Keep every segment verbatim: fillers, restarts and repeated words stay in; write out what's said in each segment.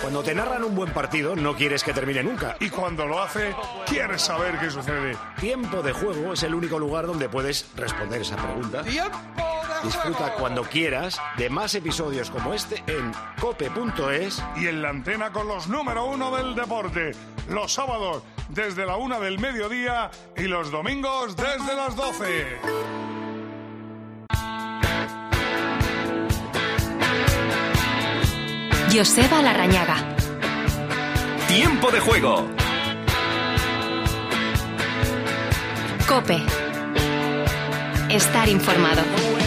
Cuando te narran un buen partido, no quieres que termine nunca. Y cuando lo hace, quieres saber qué sucede. Tiempo de Juego es el único lugar donde puedes responder esa pregunta. Disfruta cuando quieras de más episodios como este en cope punto es y en la antena con los número uno del deporte. Los sábados desde la una del mediodía y los domingos desde las doce. Joseba Larrañaga. Tiempo de Juego. COPE. Estar informado.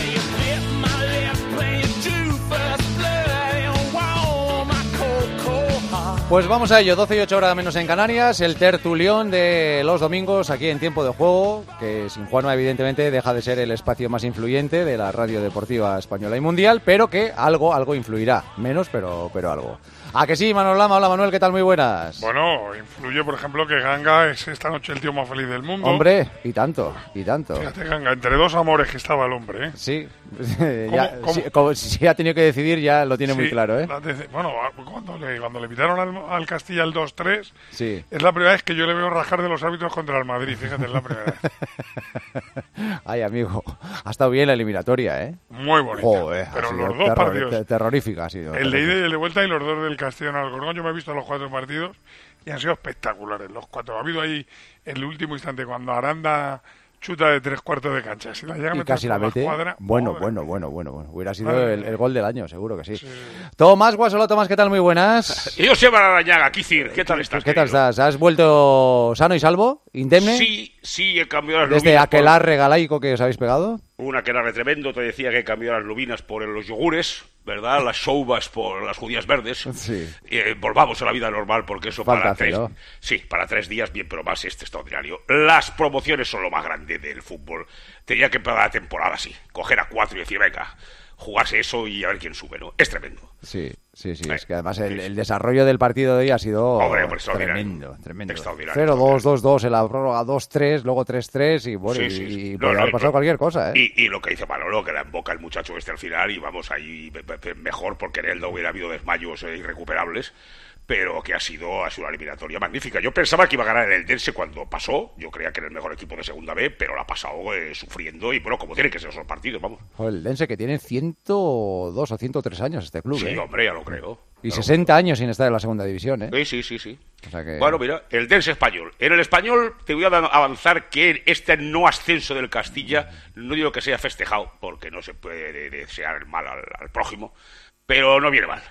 Pues vamos a ello, doce y ocho horas menos en Canarias, el tertulión de los domingos aquí en Tiempo de Juego, que sin Juanma evidentemente deja de ser el espacio más influyente de la radio deportiva española y mundial, pero que algo, algo influirá, menos pero, pero algo. ¿A que sí, Manuel Lama? Hola Manuel, ¿qué tal? Muy buenas. Bueno, influye por ejemplo que Ganga es esta noche el tío más feliz del mundo. Hombre, y tanto, y tanto. Fíjate Ganga, entre dos amores que estaba el hombre, ¿eh? Sí, ¿Cómo, ya, cómo? Si, como, si ha tenido que decidir ya lo tiene Sí, muy claro, ¿eh? Desde, bueno, cuando le, cuando le pitaron al, al Castilla el dos tres, sí. Es la primera vez que yo le veo rajar de los árbitros contra el Madrid, fíjate, es la primera vez. Ay, amigo, ha estado bien la eliminatoria, ¿eh? Muy bonita. Joder, pero los dos terror, partidos. Terrorífica ha sido. El de ida y el de vuelta y los dos del Castellón Alcorcón. Yo me he visto los cuatro partidos y han sido espectaculares los cuatro. Ha habido ahí en el último instante cuando Aranda chuta de tres cuartos de cancha. Si la llega a y meter casi la mete. La cuadra, bueno, madre. bueno, bueno, bueno, bueno. Hubiera sido Madre el, el gol del año, seguro que sí. sí. Tomás Guasolo, Tomás, ¿qué tal? Muy buenas. Yo soy Larrañaga, Kicir, ¿qué tal estás? ¿Qué tal querido? estás? ¿Has vuelto sano y salvo? ¿Indemne? Sí, sí, he cambiado las Desde lubinas aquel por... arre galaico que os habéis pegado. Un aquelarre tremendo, te decía que he cambiado las lubinas por los yogures, ¿verdad? Las chouvas por las judías verdes. Sí. Eh, volvamos a la vida normal porque eso Falta para tres... hacerlo. Sí, para tres días, bien, pero más este extraordinario. Las promociones son lo más grande del fútbol. Tenía que empezar la temporada así, coger a cuatro y decir, venga, jugarse eso y a ver quién sube, ¿no? Es tremendo. Sí, sí, sí. Eh, Es que además el, sí. el desarrollo del partido de hoy ha sido Hombre, hombre, extraordinario. tremendo, tremendo. Extraordinario, cero dos, extraordinario. dos dos en la prórroga, dos tres, luego tres tres y bueno, Sí, sí, y, sí. y No, podría no, haber pasado y- cualquier cosa, ¿eh? Y, y lo que dice Manolo, que la emboca el muchacho este al final, y vamos ahí pe- pe- mejor porque en él no hubiera habido desmayos eh, irrecuperables, pero que ha sido, ha sido una eliminatoria magnífica. Yo pensaba que iba a ganar el Eldense cuando pasó, yo creía que era el mejor equipo de segunda B, pero la ha pasado eh, sufriendo, y bueno, como tienen que ser esos partidos, vamos. Joder, el Dense que tiene ciento dos o ciento tres años este club, Sí, ¿eh? hombre, ya lo creo. Y Ya lo sesenta años sin estar en la segunda división, ¿eh? creo. Sí, sí, sí, sí. O sea que... Bueno, mira, el Dense español. En el español te voy a da- avanzar que este no ascenso del Castilla, no digo que sea festejado, porque no se puede de- desear el mal al, al prójimo, pero no viene mal.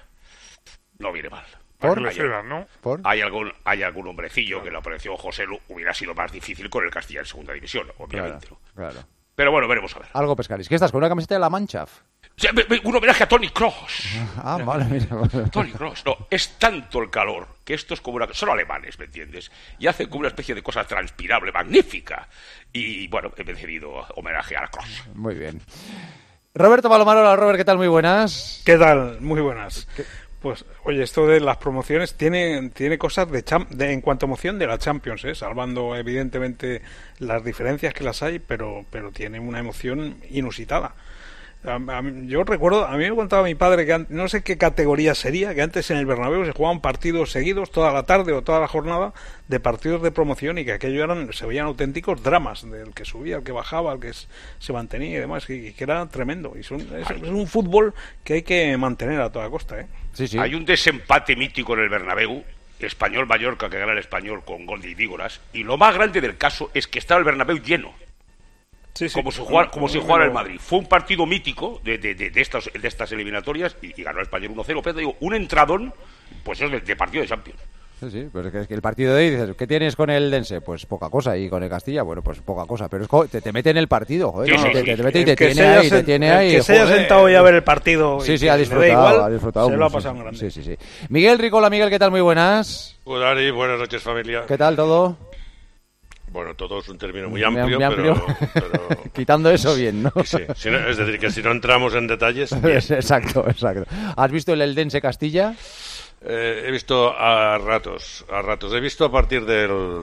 No viene mal. Para ¿Por? que le cedan, ¿no? ¿Por? Hay algún, hay algún hombrecillo que lo apareció José Lu, hubiera sido más difícil con el Castilla en segunda división, obviamente. Claro, ¿no? claro. Pero bueno, veremos a ver. Algo pescaréis. ¿Qué estás, con una camiseta de la Mancha? O sea, me- me- un homenaje a Tony Kroos. Ah, vale, mira. Vale. Tony Kroos. No, es tanto el calor que esto es como una... Son alemanes, ¿me entiendes? Y hacen como una especie de cosa transpirable, magnífica. Y bueno, he decidido homenajear a Kroos. Muy bien. Roberto Palomar, hola Robert, ¿qué tal? Muy buenas. ¿Qué tal? Muy buenas. Pues, oye, esto de las promociones tiene, tiene cosas de, cham- de en cuanto a emoción de la Champions, ¿eh? Salvando evidentemente las diferencias que las hay, pero, pero tiene una emoción inusitada. A- a mí- Yo recuerdo, a mí me contaba mi padre que an- no sé qué categoría sería, que antes en el Bernabéu se jugaban partidos seguidos toda la tarde o toda la jornada de partidos de promoción y que aquello eran, se veían auténticos dramas del que subía, el que bajaba, el que s- se mantenía y demás, y, y que era tremendo. Y son, es, es un fútbol que hay que mantener a toda costa, ¿eh? Sí, sí. Hay un desempate mítico en el Bernabéu, Español-Mallorca, que gana el Español con gol de Idígoras, y lo más grande del caso es que estaba el Bernabéu lleno. Sí, sí. Como si jugara, como si jugara el Madrid. Fue un partido mítico de, de, de, de estas, de estas eliminatorias y, y ganó el Español uno cero. Pero te digo, un entradón, pues es de, de partido de Champions. Sí, sí, pues es que, es que el partido de hoy, dices, ¿qué tienes con el Dense? Pues poca cosa, y con el Castilla, bueno, pues poca cosa, pero es co- te, te mete en el partido, joder, Sí, ¿no? sí, te, sí. te, te mete y El te que tiene se haya ahí, te sen- tiene el ahí. que se haya joder. sentado ya a ver el partido. Sí, y sí, que ha le da disfrutado, igual, ha disfrutado. Se lo ha mucho. pasado en grande. Sí, sí, sí. Miguel Ricola, Miguel, ¿qué tal? Muy buenas. Hola Ari, buenas noches familia. ¿Qué tal todo? Bueno, todo es un término muy Muy amplio, amplio. Pero, pero- Quitando eso bien, ¿no? sí, si no- es decir, que si no entramos en detalles, bien. Exacto, exacto. ¿Has visto el Eldense Castilla? Eh, he visto a ratos, a ratos. He visto a partir del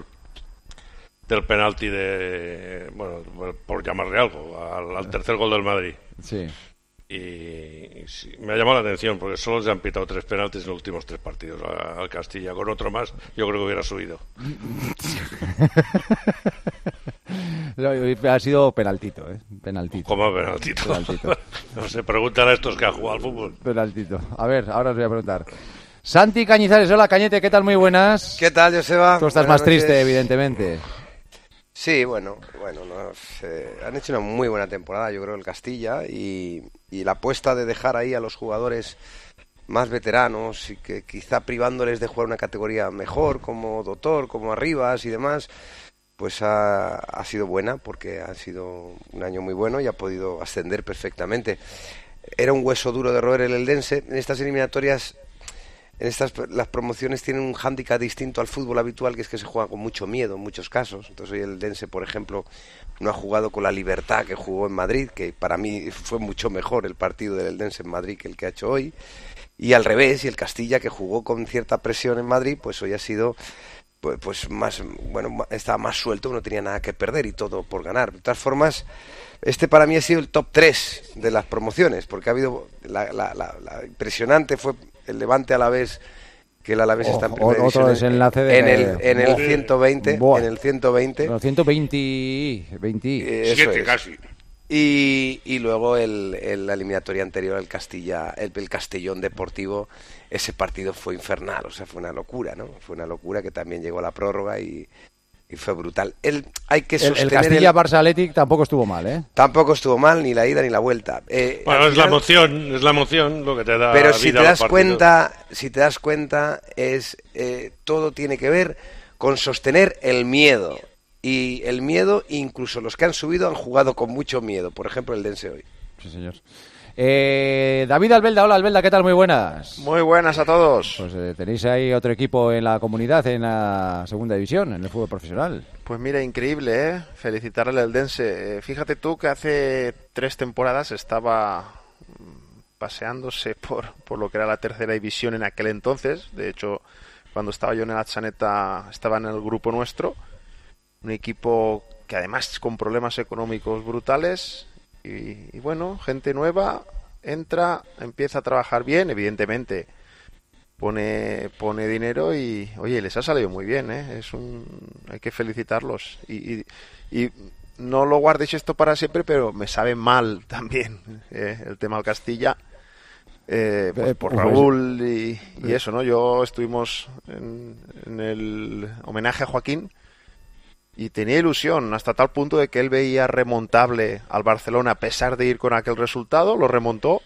del penalti de, bueno, por llamarle algo, al, al tercer gol del Madrid. Sí. y, y sí, me ha llamado la atención porque solo se han pitado tres penaltis en los últimos tres partidos a- al Castilla. Con otro más yo creo que hubiera subido. Ha sido penaltito, ¿eh? Penaltito. ¿Cómo penaltito? Penaltito. No sé, pregúntale a estos que han jugado al fútbol. Penaltito. A ver, ahora os voy a preguntar. Santi Cañizares, hola Cañete, ¿qué tal? Muy buenas. ¿Qué tal, Joseba? Tú estás Buenas más triste, noches. evidentemente. Sí, bueno, bueno, no sé, han hecho una muy buena temporada, yo creo, el Castilla, y, y la apuesta de dejar ahí a los jugadores más veteranos y que quizá privándoles de jugar una categoría mejor, como Doctor, como Arribas y demás, pues ha, ha sido buena, porque ha sido un año muy bueno y ha podido ascender perfectamente. Era un hueso duro de roer el Eldense. En estas eliminatorias, en estas las promociones tienen un hándicap distinto al fútbol habitual, que es que se juega con mucho miedo en muchos casos. Entonces hoy el Eldense, por ejemplo, no ha jugado con la libertad que jugó en Madrid, que para mí fue mucho mejor el partido del Eldense en Madrid que el que ha hecho hoy, y al revés, y el Castilla, que jugó con cierta presión en Madrid, pues hoy ha sido pues, pues más, bueno, estaba más suelto, no tenía nada que perder y todo por ganar. De todas formas, este para mí ha sido el top tres de las promociones, porque ha habido la, la, la, la impresionante fue el Levante Alavés, que el Alavés Oh, está en primera otro división desenlace de... en el en el Buah. ciento veinte, Buah. en el ciento veinte, No, ciento veinte, veinte. eso Siete es. casi. Y, y luego el, el, la eliminatoria anterior, el Castilla, el, el Castellón Deportivo, ese partido fue infernal, o sea, fue una locura, ¿no? Fue una locura que también llegó a la prórroga y, y fue brutal. El, hay que El, sostener el Castilla-Barça Athletic tampoco estuvo mal, ¿eh? Tampoco estuvo mal, ni la ida ni la vuelta. Eh, Bueno, al es la final- emoción, es la emoción lo que te da Pero vida si te a los das partidos. cuenta, si te das cuenta, es eh, todo tiene que ver con sostener el miedo. Y el miedo, incluso los que han subido han jugado con mucho miedo. Por ejemplo, el Dense hoy. Sí, señor. Eh, David Albelda, hola Albelda, ¿qué tal? Muy buenas. Muy buenas a todos. Pues eh, tenéis ahí otro equipo en la comunidad, en la segunda división, en el fútbol profesional. Pues mira, increíble, ¿eh? Felicitarle al Eldense. Eh, fíjate tú que hace tres temporadas estaba mm, paseándose por, por lo que era la tercera división en aquel entonces. De hecho, cuando estaba yo en el Atxaneta, estaba en el grupo nuestro. Un equipo que además con problemas económicos brutales. Y, y bueno, gente nueva entra, empieza a trabajar bien, evidentemente. Pone, pone dinero y, oye, les ha salido muy bien, ¿eh? Es un, hay que felicitarlos. Y, y, y no lo guardéis esto para siempre, pero me sabe mal también eh, el tema del Castilla. Eh, pues, Eh, por pues, Raúl y, y eso, ¿no? Yo estuvimos en, en el homenaje a Joaquín y tenía ilusión hasta tal punto de que él veía remontable al Barcelona a pesar de ir con aquel resultado, lo remontó.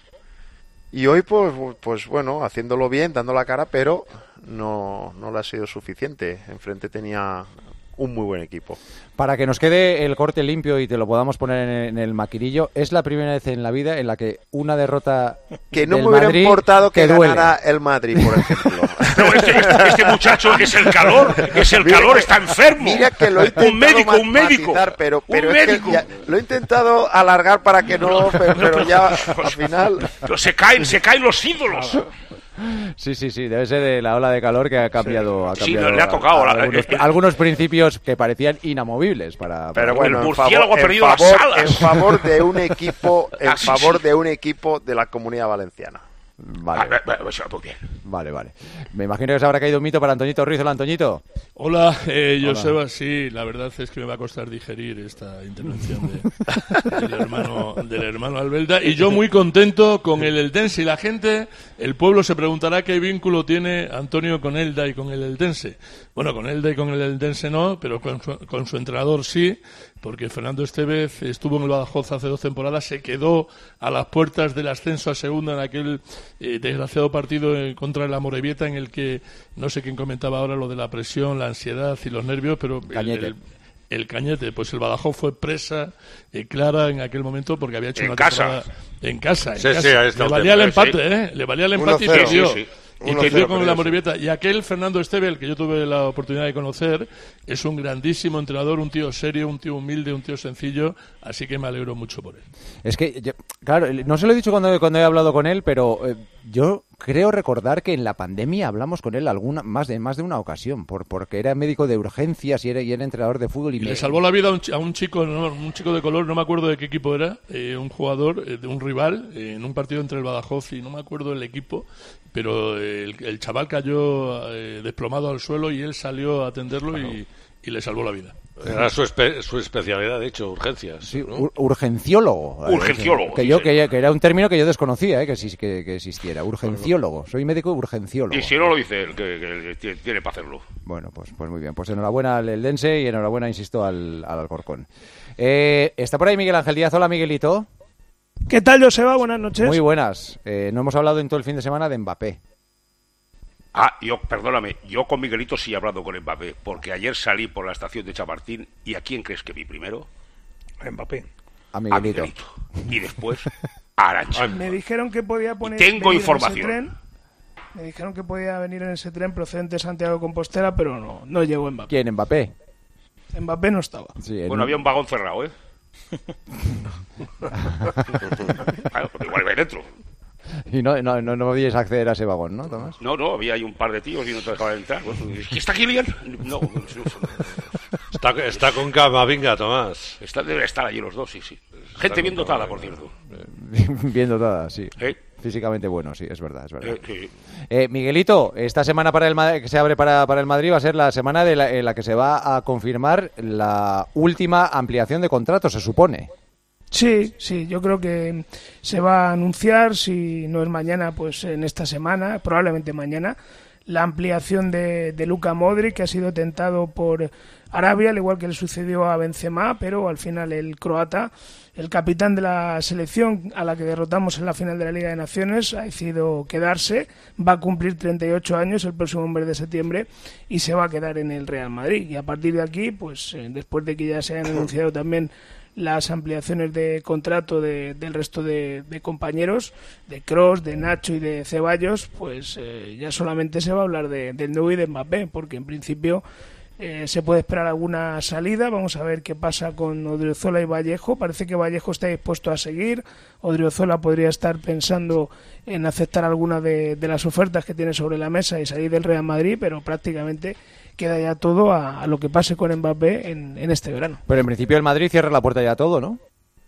Y hoy, pues, pues bueno, haciéndolo bien, dando la cara, pero no, no le ha sido suficiente. Enfrente tenía un muy buen equipo. Para que nos quede el corte limpio y te lo podamos poner en, en el maquinillo, es la primera vez en la vida en la que una derrota Que no del me hubiera Madrid importado que te duele. ganara el Madrid, por ejemplo. No, este, este- este muchacho es el calor, es el calor, está enfermo. Mira que lo he intentado Un médico, un médico. matizar, pero, pero Un es que médico. ya- lo he intentado alargar para que no, pero, pero ya al final... Pero se caen, se caen los ídolos. Sí, sí, sí, debe ser de la ola de calor que ha cambiado, ha Sí, cambiado le ha tocado, a- a la- algunos, eh, eh. algunos principios que parecían inamovibles para, Pero para- bueno, el en murciélago favor, ha en perdido las favor- alas. en favor de un equipo, en Ah, sí, favor sí. de un equipo de la Comunidad Valenciana. Vale, Ah, va- va- va- muy bien. vale, vale. Me imagino que se habrá caído un mito para Antoñito Ruiz. Hola, Antoñito. Hola, eh, Hola. Joseba, sí, la verdad es que me va a costar digerir esta intervención de- del, hermano, del hermano Albelda. Y yo muy contento con el Eldense y la gente, el pueblo se preguntará qué vínculo tiene Antonio con Elda y con el Eldense. Bueno, con Elda y con el Eldense no, pero con su, con su entrenador sí, porque Fernando Estevez estuvo en el Badajoz hace dos temporadas, se quedó a las puertas del ascenso a segunda en aquel eh, desgraciado partido eh, contra el Amorebieta, en el que no sé quién comentaba ahora lo de la presión, la ansiedad y los nervios, pero el- Cañete. el, el Cañete, pues el Badajoz fue presa eh, clara en aquel momento porque había hecho En una casa. temporada en casa, en Sí, casa. sí, ahí está Le el valía el tema, empate, sí. ¿eh? Le valía el empate y uno cero. perdió. Sí, sí. Y uno perdió cero con perdió, la sí. Morevieta. Y aquel Fernando Esteve, que yo tuve la oportunidad de conocer, es un grandísimo entrenador, un tío serio, un tío humilde, un tío sencillo, así que me alegro mucho por él. Es que, yo- claro, no se lo he dicho cuando, cuando he hablado con él, pero eh, yo creo recordar que en la pandemia hablamos con él alguna más de más de una ocasión, por porque era médico de urgencias y era, y era entrenador de fútbol. Y, y me... le salvó la vida a un, a un chico, no, un chico de color, no me acuerdo de qué equipo era, eh, un jugador eh, de un rival, eh, en un partido entre el Badajoz y no me acuerdo el equipo, pero eh, el, el chaval cayó eh, desplomado al suelo y él salió a atenderlo y, y le salvó la vida. Era su, espe su especialidad, de hecho, urgencias. Sí, ¿no? ur urgenciólogo. Urgenciólogo. Que, yo, que, que era un término que yo desconocía, ¿eh? que, que, que existiera. Urgenciólogo. Soy médico urgenciólogo. Y si no lo dice él, que, que tiene para hacerlo. Bueno, pues, pues muy bien. Pues enhorabuena al Eldense y enhorabuena, insisto, al, al Alcorcón. Eh, está por ahí Miguel Ángel Díaz. Hola, Miguelito. ¿Qué tal, Joseba? Buenas noches. Muy buenas. Eh, no hemos hablado en todo el fin de semana de Mbappé. Ah, yo, perdóname, yo con Miguelito sí he hablado con Mbappé, porque ayer salí por la estación de Chamartín y ¿a quién crees que vi primero? A Mbappé. A Miguelito. A Miguelito. Y después a Arantxa. Me dijeron que podía poner. Y tengo información. Tren. Me dijeron que podía venir en ese tren procedente de Santiago de Compostela, pero no, no llegó Mbappé. ¿Quién? ¿Mbappé? Mbappé no estaba. Sí, bueno, no... había un vagón cerrado, ¿eh? Claro, porque igual iba dentro. Y no, no, no, no podíais acceder a ese vagón, ¿no, Tomás? No, no, había ahí un par de tíos y no te dejaban entrar. ¿Está Kylian? No. Está, está con Camavinga, Tomás. Está, debe estar allí los dos, sí, sí. Gente Está bien dotada, por cierto. Bien dotada, sí. ¿Eh? Físicamente bueno, sí, es verdad, es verdad. Eh, sí. Eh, Miguelito, esta semana para el que se abre para, para el Madrid va a ser la semana de la, en la que se va a confirmar la última ampliación de contrato, se supone. Sí, sí, yo creo que se va a anunciar, si no es mañana, pues en esta semana, probablemente mañana, la ampliación de, de Luka Modric, que ha sido tentado por Arabia, al igual que le sucedió a Benzema, pero al final el croata, el capitán de la selección a la que derrotamos en la final de la Liga de Naciones, ha decidido quedarse, va a cumplir treinta y ocho años el próximo mes de septiembre y se va a quedar en el Real Madrid. Y a partir de aquí, pues eh, después de que ya se hayan anunciado también las ampliaciones de contrato de, del resto de, de compañeros, de Kroos, de Nacho y de Ceballos, pues eh, ya solamente se va a hablar de, del nuevo y de Mbappé, porque en principio eh, se puede esperar alguna salida. Vamos a ver qué pasa con Odriozola y Vallejo. Parece que Vallejo está dispuesto a seguir. Odriozola podría estar pensando en aceptar alguna de, de las ofertas que tiene sobre la mesa y salir del Real Madrid, pero prácticamente queda ya todo a, a lo que pase con Mbappé en, en este verano. Pero en principio el Madrid cierra la puerta ya a todo, ¿no?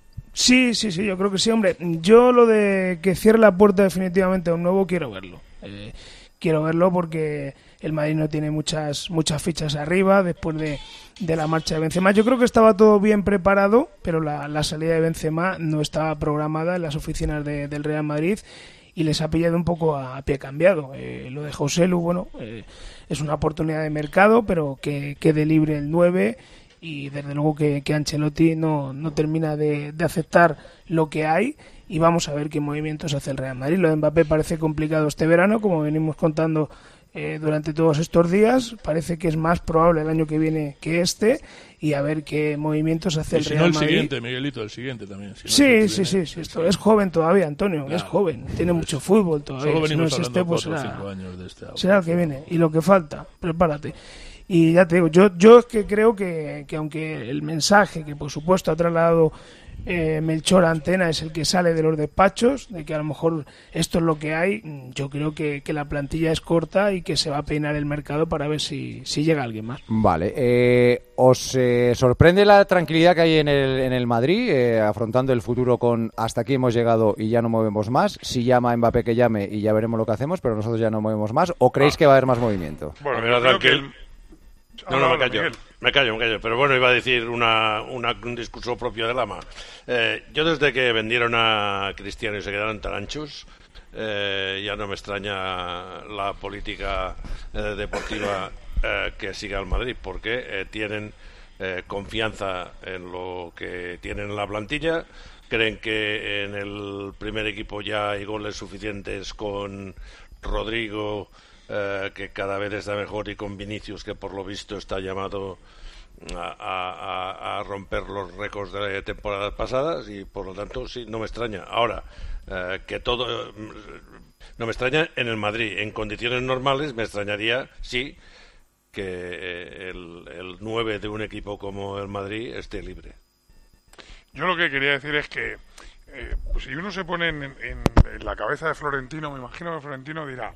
Sí, sí, sí, yo creo que sí, hombre. Yo lo de que cierre la puerta definitivamente a un nuevo quiero verlo. Eh, quiero verlo porque el Madrid no tiene muchas muchas fichas arriba después de, de la marcha de Benzema. Yo creo que estaba todo bien preparado, pero la, la salida de Benzema no estaba programada en las oficinas de, del Real Madrid y les ha pillado un poco a, a pie cambiado. Eh, lo de Joselu, bueno, eh, es una oportunidad de mercado, pero que quede libre el nueve y desde luego que, que Ancelotti no, no termina de, de aceptar lo que hay y vamos a ver qué movimientos hace el Real Madrid. Lo de Mbappé parece complicado este verano, como venimos contando eh, durante todos estos días. Parece que es más probable el año que viene que este y a ver qué movimientos hace el si Real no el Madrid. siguiente, Miguelito, el siguiente también. Si no sí, el sí, viene, sí, sí, esto es joven todavía, Antonio, claro, es joven, tiene pues, mucho fútbol todavía. Solo venimos si no es hablando este, pues cuatro o será, cinco años de este. será el que viene. Y lo que falta, prepárate. Y ya te digo, yo, yo es que creo que, que aunque el mensaje que por supuesto ha trasladado eh, Melchor a Antena es el que sale de los despachos, de que a lo mejor esto es lo que hay, yo creo que, que la plantilla es corta y que se va a peinar el mercado para ver si, si llega alguien más. Vale, eh, ¿os eh, sorprende la tranquilidad que hay en el, en el Madrid, eh, afrontando el futuro con hasta aquí hemos llegado y ya no movemos más? Si llama a Mbappé que llame y ya veremos lo que hacemos, pero nosotros ya no movemos más, ¿o creéis ah. que va a haber más movimiento? Bueno, mira, tranquilo. No, no, me callo, me callo, me callo. Pero bueno, iba a decir una, una, un discurso propio de Lama. Eh, yo desde que vendieron a Cristiano y se quedaron tan anchos, eh, ya no me extraña la política eh, deportiva eh, que siga el Madrid, porque eh, tienen eh, confianza en lo que tienen en la plantilla, creen que en el primer equipo ya hay goles suficientes con Rodrigo, Eh, que cada vez está mejor, y con Vinicius, que por lo visto está llamado a, a, a romper los récords de temporadas pasadas, y por lo tanto sí, no me extraña. Ahora, eh, que todo eh, no me extraña en el Madrid. En condiciones normales me extrañaría, sí, que eh, el, el nueve de un equipo como el Madrid esté libre. Yo lo que quería decir es que eh, pues si uno se pone en, en, en la cabeza de Florentino, me imagino que Florentino dirá,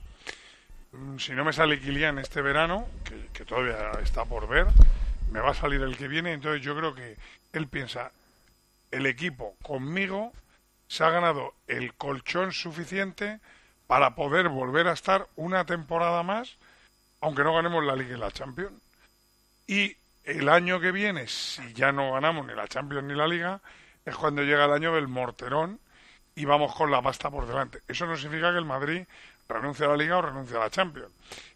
si no me sale Kylian este verano, que, que todavía está por ver, me va a salir el que viene. Entonces yo creo que él piensa, el equipo conmigo se ha ganado el colchón suficiente para poder volver a estar una temporada más, aunque no ganemos la Liga y la Champions. Y el año que viene, si ya no ganamos ni la Champions ni la Liga, es cuando llega el año del morterón y vamos con la pasta por delante. Eso no significa que el Madrid renuncie a la Liga o renuncie a la Champions.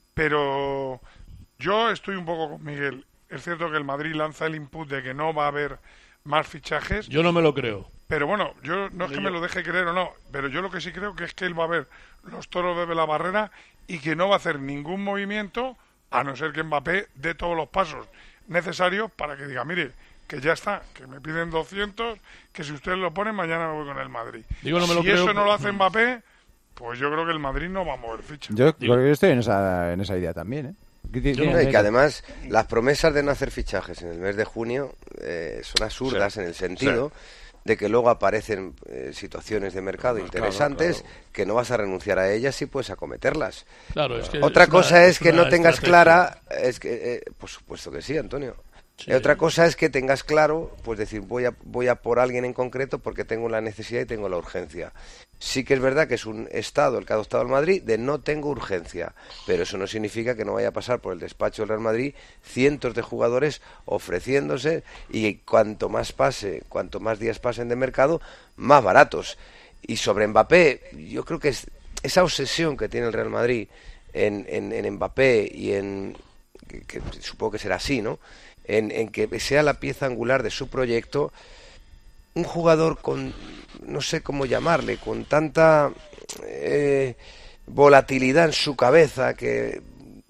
Pero yo estoy un poco con Miguel. Es cierto que el Madrid lanza el input de que no va a haber más fichajes. Yo no me lo creo. Pero bueno, yo no es que me lo deje creer o no, pero yo lo que sí creo que es que él va a ver los toros de la barrera y que no va a hacer ningún movimiento, a no ser que Mbappé dé todos los pasos necesarios para que diga, mire, que ya está, que me piden doscientos, que si ustedes lo ponen, mañana me voy con el Madrid. Digo, no me lo si creo, eso no lo hace Mbappé, pues yo creo que el Madrid no va a mover ficha. Yo creo que yo estoy en esa, en esa idea también, ¿eh? No, y que además las promesas de no hacer fichajes en el mes de junio eh, son absurdas, sí, en el sentido sí. de que luego aparecen eh, situaciones de mercado pues interesantes, claro, claro. que no vas a renunciar a ellas y puedes acometerlas. Claro, es que Otra es cosa una, es, es que no tengas estrategia. clara, es que, eh, por supuesto que sí, Antonio. Sí. Otra cosa es que tengas claro, pues decir, voy a voy a por alguien en concreto porque tengo la necesidad y tengo la urgencia. Sí que es verdad que es un estado el que ha adoptado el Madrid de no tengo urgencia, pero eso no significa que no vaya a pasar por el despacho del Real Madrid cientos de jugadores ofreciéndose y cuanto más pase, cuanto más días pasen de mercado, más baratos. Y sobre Mbappé, yo creo que es esa obsesión que tiene el Real Madrid en, en, en Mbappé y en, que, que supongo que será así, ¿no? En, en que sea la pieza angular de su proyecto, un jugador con, no sé cómo llamarle, con tanta eh, volatilidad en su cabeza que,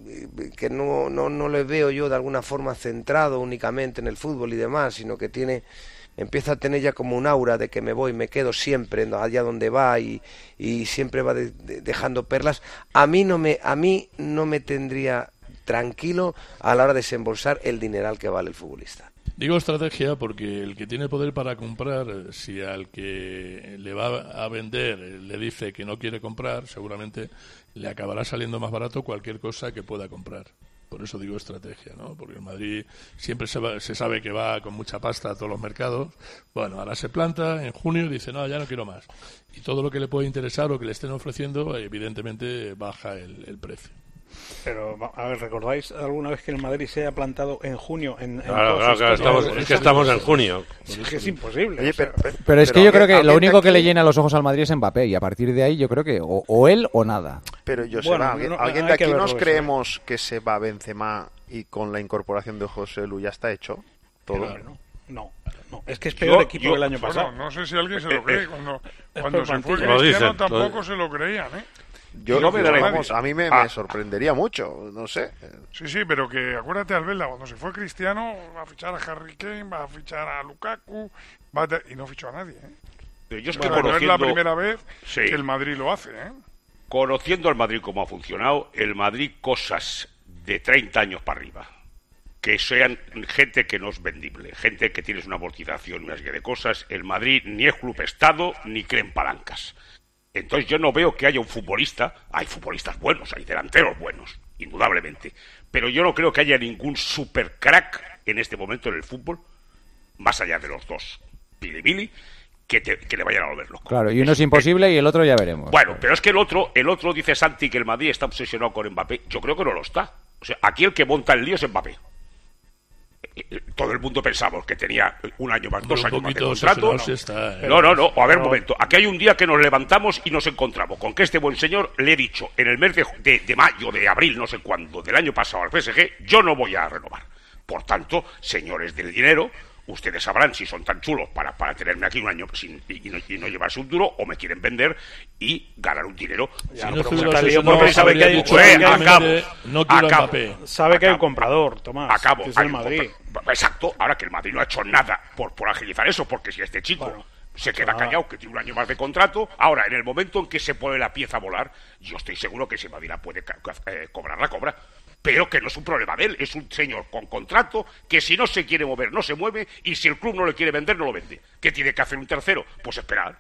que no, no, no le veo yo de alguna forma centrado únicamente en el fútbol y demás, sino que tiene empieza a tener ya como un aura de que me voy, me quedo siempre allá donde va y, y siempre va de, de, dejando perlas. A mí no me, a mí no me tendría tranquilo a la hora de desembolsar el dineral que vale el futbolista. Digo estrategia porque el que tiene poder para comprar, si al que le va a vender le dice que no quiere comprar, seguramente le acabará saliendo más barato cualquier cosa que pueda comprar. Por eso digo estrategia, ¿no? Porque el Madrid siempre se, va, se sabe que va con mucha pasta a todos los mercados. Bueno, ahora se planta en junio y dice, no, ya no quiero más. Y todo lo que le puede interesar o que le estén ofreciendo, evidentemente baja el, el precio. Pero, a ver, ¿recordáis alguna vez que el Madrid se haya plantado en junio? En, en claro, claro, claro estamos, es que estamos en junio. Es que es imposible. Oye, pero, pero, pero es que yo creo que lo único que le llena los ojos al Madrid es Mbappé, y a partir de ahí yo creo que o, o él o nada. Pero yo sé, bueno, ¿alguien, no, ¿alguien de aquí nos creemos eso, ¿eh? Que se va Benzema y con la incorporación de José Lu ya está hecho todo? Claro, no, no, no, es que es peor yo, equipo yo, que el año bueno, pasado. No sé si alguien se lo cree. Cuando, cuando se fue Cristiano dicen, tampoco se lo creían, ¿eh? Yo no me lo vamos, a mí me, ah. me sorprendería mucho, no sé. Sí, sí, pero que acuérdate, Albelda, cuando se fue Cristiano, va a fichar a Harry Kane, va a fichar a Lukaku, va a te... y no fichó a nadie, ¿eh? Pero yo es que bueno, conociendo... no es la primera vez sí. que el Madrid lo hace, ¿eh? Conociendo al Madrid como ha funcionado, el Madrid cosas de treinta años para arriba, que sean gente que no es vendible, gente que tienes una amortización y una serie de cosas, el Madrid ni es club estado ni cree en palancas. Entonces yo no veo que haya un futbolista, hay futbolistas buenos, hay delanteros buenos, indudablemente, pero yo no creo que haya ningún super crack en este momento en el fútbol, más allá de los dos, Pili Pili, que, te, que le vayan a volver loco. Claro, y uno es imposible y el otro ya veremos. Bueno, pero es que el otro, el otro dice Santi que el Madrid está obsesionado con Mbappé, yo creo que no lo está. O sea, aquí el que monta el lío es Mbappé. Todo el mundo pensamos que tenía un año más, dos años más de contrato. No. Está, eh. no, no, no. O a ver, un momento. Aquí hay un día que nos levantamos y nos encontramos con que este buen señor le he dicho en el mes de, de, de mayo, de abril, no sé cuándo, del año pasado al P S G, yo no voy a renovar. Por tanto, señores del dinero, ustedes sabrán si son tan chulos para, para tenerme aquí un año sin, y, y, no, y no llevarse un duro, o me quieren vender y ganar un dinero. Ya, si no, no, no, no sabe que hay, dicho, pues, acabo, no quiero acabo, Mbappé. Sabe acabo, que hay un comprador, Tomás. Acabo. Que es el Madrid. Exacto. Ahora que el Madrid no ha hecho nada por, por agilizar eso, porque si este chico bueno, se queda callado, que tiene un año más de contrato, ahora en el momento en que se pone la pieza a volar, yo estoy seguro que si Madrid la puede eh, cobrar, la cobra. Pero que no es un problema de él, es un señor con contrato que si no se quiere mover, no se mueve, y si el club no le quiere vender, no lo vende. ¿Qué tiene que hacer un tercero? Pues esperar.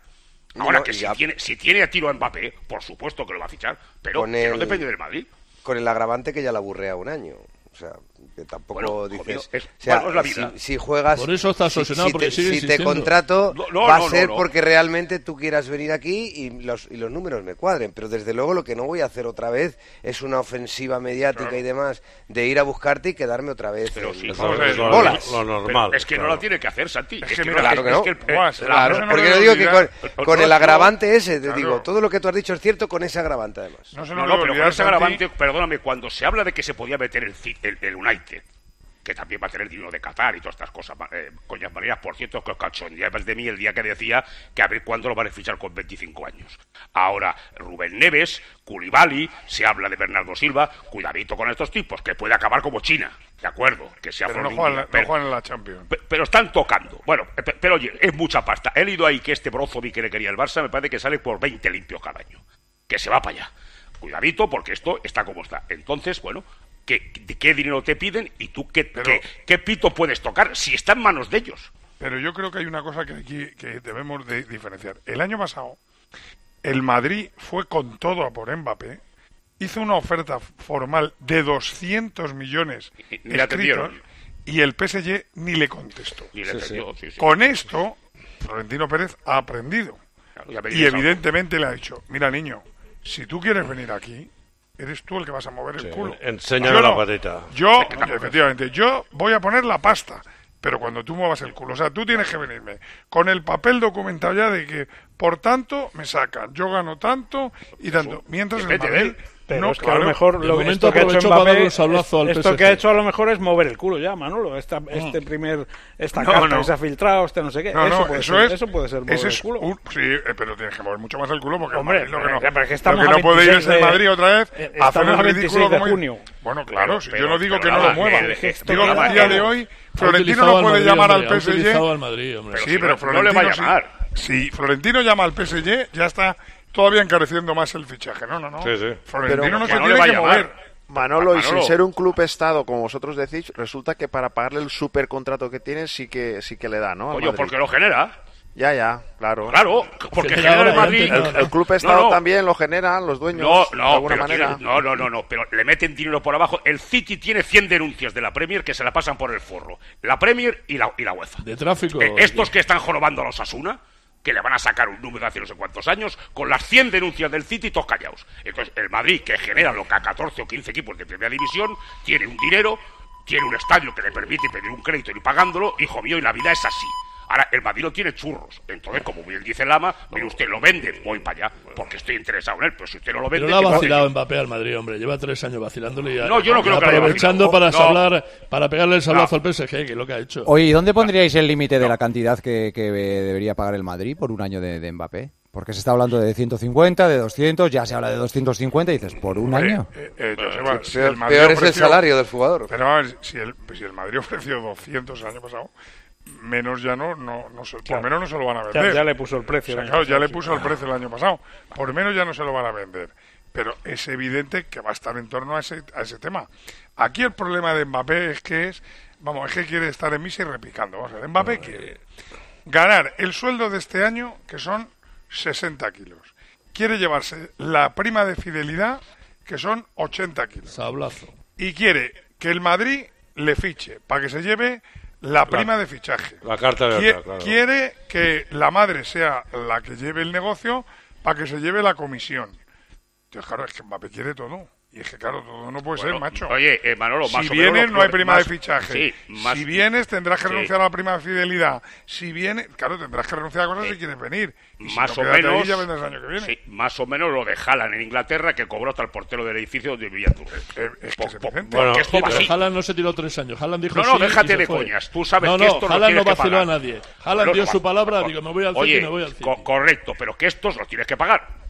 Ahora no, que si ya... tiene, si tiene a tiro a Mbappé, por supuesto que lo va a fichar, pero con que el... no depende del Madrid. Con el agravante que ya la aburrea un año. O sea, que tampoco bueno, dices... Jodido, es, o sea, es la vida. Si, si juegas... Por eso estás obsesionado, si, si porque te, sigue si te insistiendo. contrato, no, no, va a no, ser no, no. porque realmente tú quieras venir aquí y los, y los números me cuadren. Pero desde luego lo que no voy a hacer otra vez es una ofensiva mediática claro. y demás de ir a buscarte y quedarme otra vez pero en sí, los lo, bolas. Lo, lo normal. Pero es que claro. no lo tiene que hacer, Santi. Es es que, que mira, claro que no. Es que el, claro, claro, porque yo digo que con, con no, el agravante ese, te claro. digo, todo lo que tú has dicho es cierto con ese agravante además. No, no, no pero con ese agravante, perdóname, cuando se habla de que se podía meter el, el, el United, que también va a tener el dinero de Qatar y todas estas cosas, eh, coñas maneras, por cierto, que os cachondía de mí el día que decía que a ver cuándo lo van a fichar con veinticinco años. Ahora, Rubén Neves, Koulibaly, se habla de Bernardo Silva, cuidadito con estos tipos, que puede acabar como China, ¿de acuerdo? Que sea pero no juegan, día, pero, no juegan en la Champions. Pero, pero están tocando. Bueno, pero, pero oye, es mucha pasta. He leído ahí que este Brozovic que le quería el Barça, me parece que sale por veinte limpios cada año. Que se va para allá. Cuidadito, porque esto está como está. Entonces, bueno... ¿Qué, ¿Qué dinero te piden y tú qué, pero, qué, qué pito puedes tocar si está en manos de ellos? Pero yo creo que hay una cosa que aquí que debemos de diferenciar. El año pasado, el Madrid fue con todo a por Mbappé, hizo una oferta formal de doscientos millones y, y escritos y el P S G ni le contestó. Ni le sí, entendió, sí, sí. Con esto, Florentino Pérez ha aprendido. Claro, y evidentemente algo. Le ha dicho, mira niño, si tú quieres venir aquí, eres tú el que vas a mover el sí, culo. Enséñame la patita. Yo, efectivamente, yo voy a poner la pasta, pero cuando tú muevas el culo, o sea, tú tienes que venirme con el papel documentado ya de que, por tanto, me sacan, yo gano tanto y tanto. Mientras el Madrid... Pero no, es que claro. a lo mejor lo que esto que ha hecho Mbappé, es, esto P S G. que ha hecho a lo mejor es mover el culo ya, Manolo. Esta, este primer esta no, carta no. que se ha filtrado, este no sé qué. No, eso, no, puede eso ser, es, eso puede ser mover el culo. Un, sí, pero tienes que mover mucho más el culo porque hombre, lo que no, pero que estamos lo que no puede ir es el Madrid otra vez eh, a hacer el ridículo de como junio. Bueno, claro, pero, si pero, yo no digo pero, que no nada, lo mueva. el, el, digo que el día de hoy Florentino no puede llamar al P S G. Sí, pero Florentino no le va a llamar. Si Florentino llama al P S G, ya está todavía encareciendo más el fichaje. No, no, no. Sí, sí. Florentino no se tiene que mover. Manolo, Manolo, y sin ser un club estado, como vosotros decís, resulta que para pagarle el supercontrato que tiene sí que sí que le da, ¿no? Oye, porque lo genera. Ya, ya, claro. Claro, porque genera el Madrid. El, el club estado no, no. también lo generan los dueños, no, no, de alguna pero manera. Tiene, no, no, no, no, pero le meten dinero por abajo. El City tiene cien denuncias de la Premier que se la pasan por el forro. La Premier y la, y la UEFA. De tráfico. Eh, estos que están jorobando a los Asuna, que le van a sacar un número hace no sé cuántos años, con las cien denuncias del City, todos callados. Entonces, el Madrid, que genera lo que a catorce o quince equipos de primera división, tiene un dinero, tiene un estadio que le permite pedir un crédito y pagándolo, hijo mío, y la vida es así. Ahora, el Madrid no tiene churros. Entonces, como bien dice Lama, mire usted, lo vende, voy para allá, porque estoy interesado en él. Pero si usted no lo vende... Pero no ha vacilado Mbappé al Madrid, hombre. Lleva tres años vacilándole y no, yo no creo que aprovechando no, para no, sablar, para pegarle el sablazo no. al P S G, que es lo que ha hecho. Oye, ¿y dónde pondríais el límite de la cantidad que, que debería pagar el Madrid por un año de, de Mbappé? Porque se está hablando de ciento cincuenta, de doscientos, ya se habla de doscientos cincuenta y dices, ¿por un Oye, año? Eh, eh, Joseba, si peor el Madrid peor ofreció, es el salario del jugador. Pero a ver, si el, si el Madrid ofreció doscientos el año pasado, menos ya no, no, no se, claro. por menos no se lo van a vender. Ya, ya le puso el precio. O sea, claro, ya le puso el precio el año pasado. Por menos ya no se lo van a vender. Pero es evidente que va a estar en torno a ese, a ese tema. Aquí el problema de Mbappé es que es, vamos, es que quiere estar en misa y repicando. Vamos a ver, Mbappé no, quiere eh... ganar el sueldo de este año, que son sesenta kilos. Quiere llevarse la prima de fidelidad, que son ochenta kilos. Sablazo. Y quiere que el Madrid le fiche para que se lleve la prima la, de fichaje. La carta de Quiere, otra, claro. quiere que la madre sea la que lleve el negocio para que se lleve la comisión. Entonces, claro, es que Mbappé quiere todo. Y es que, claro, todo no puede bueno, ser, macho. Oye, eh, Manolo, más si o vienes, menos, no hay prima más, de fichaje. Sí, más, si vienes, tendrás que sí. renunciar a la prima de fidelidad. Si vienes, claro, tendrás que renunciar a cosas eh, si quieres venir. Y más si no, o menos. Ahí, ya vendrás el año que viene. Sí, más o menos lo de Haaland en Inglaterra, que cobró hasta el portero del edificio donde vivía tú. Eh, es que po, po, bueno, esto sí, pero Haaland no se tiró tres años. Haaland dijo no, no, sí déjate y de fue. coñas. Tú sabes no, que no, esto Haaland lo no vaciló a pagar. nadie. Haaland dio su palabra, digo, me voy al City y me voy al City. Oye, correcto, pero que estos los tienes que pagar.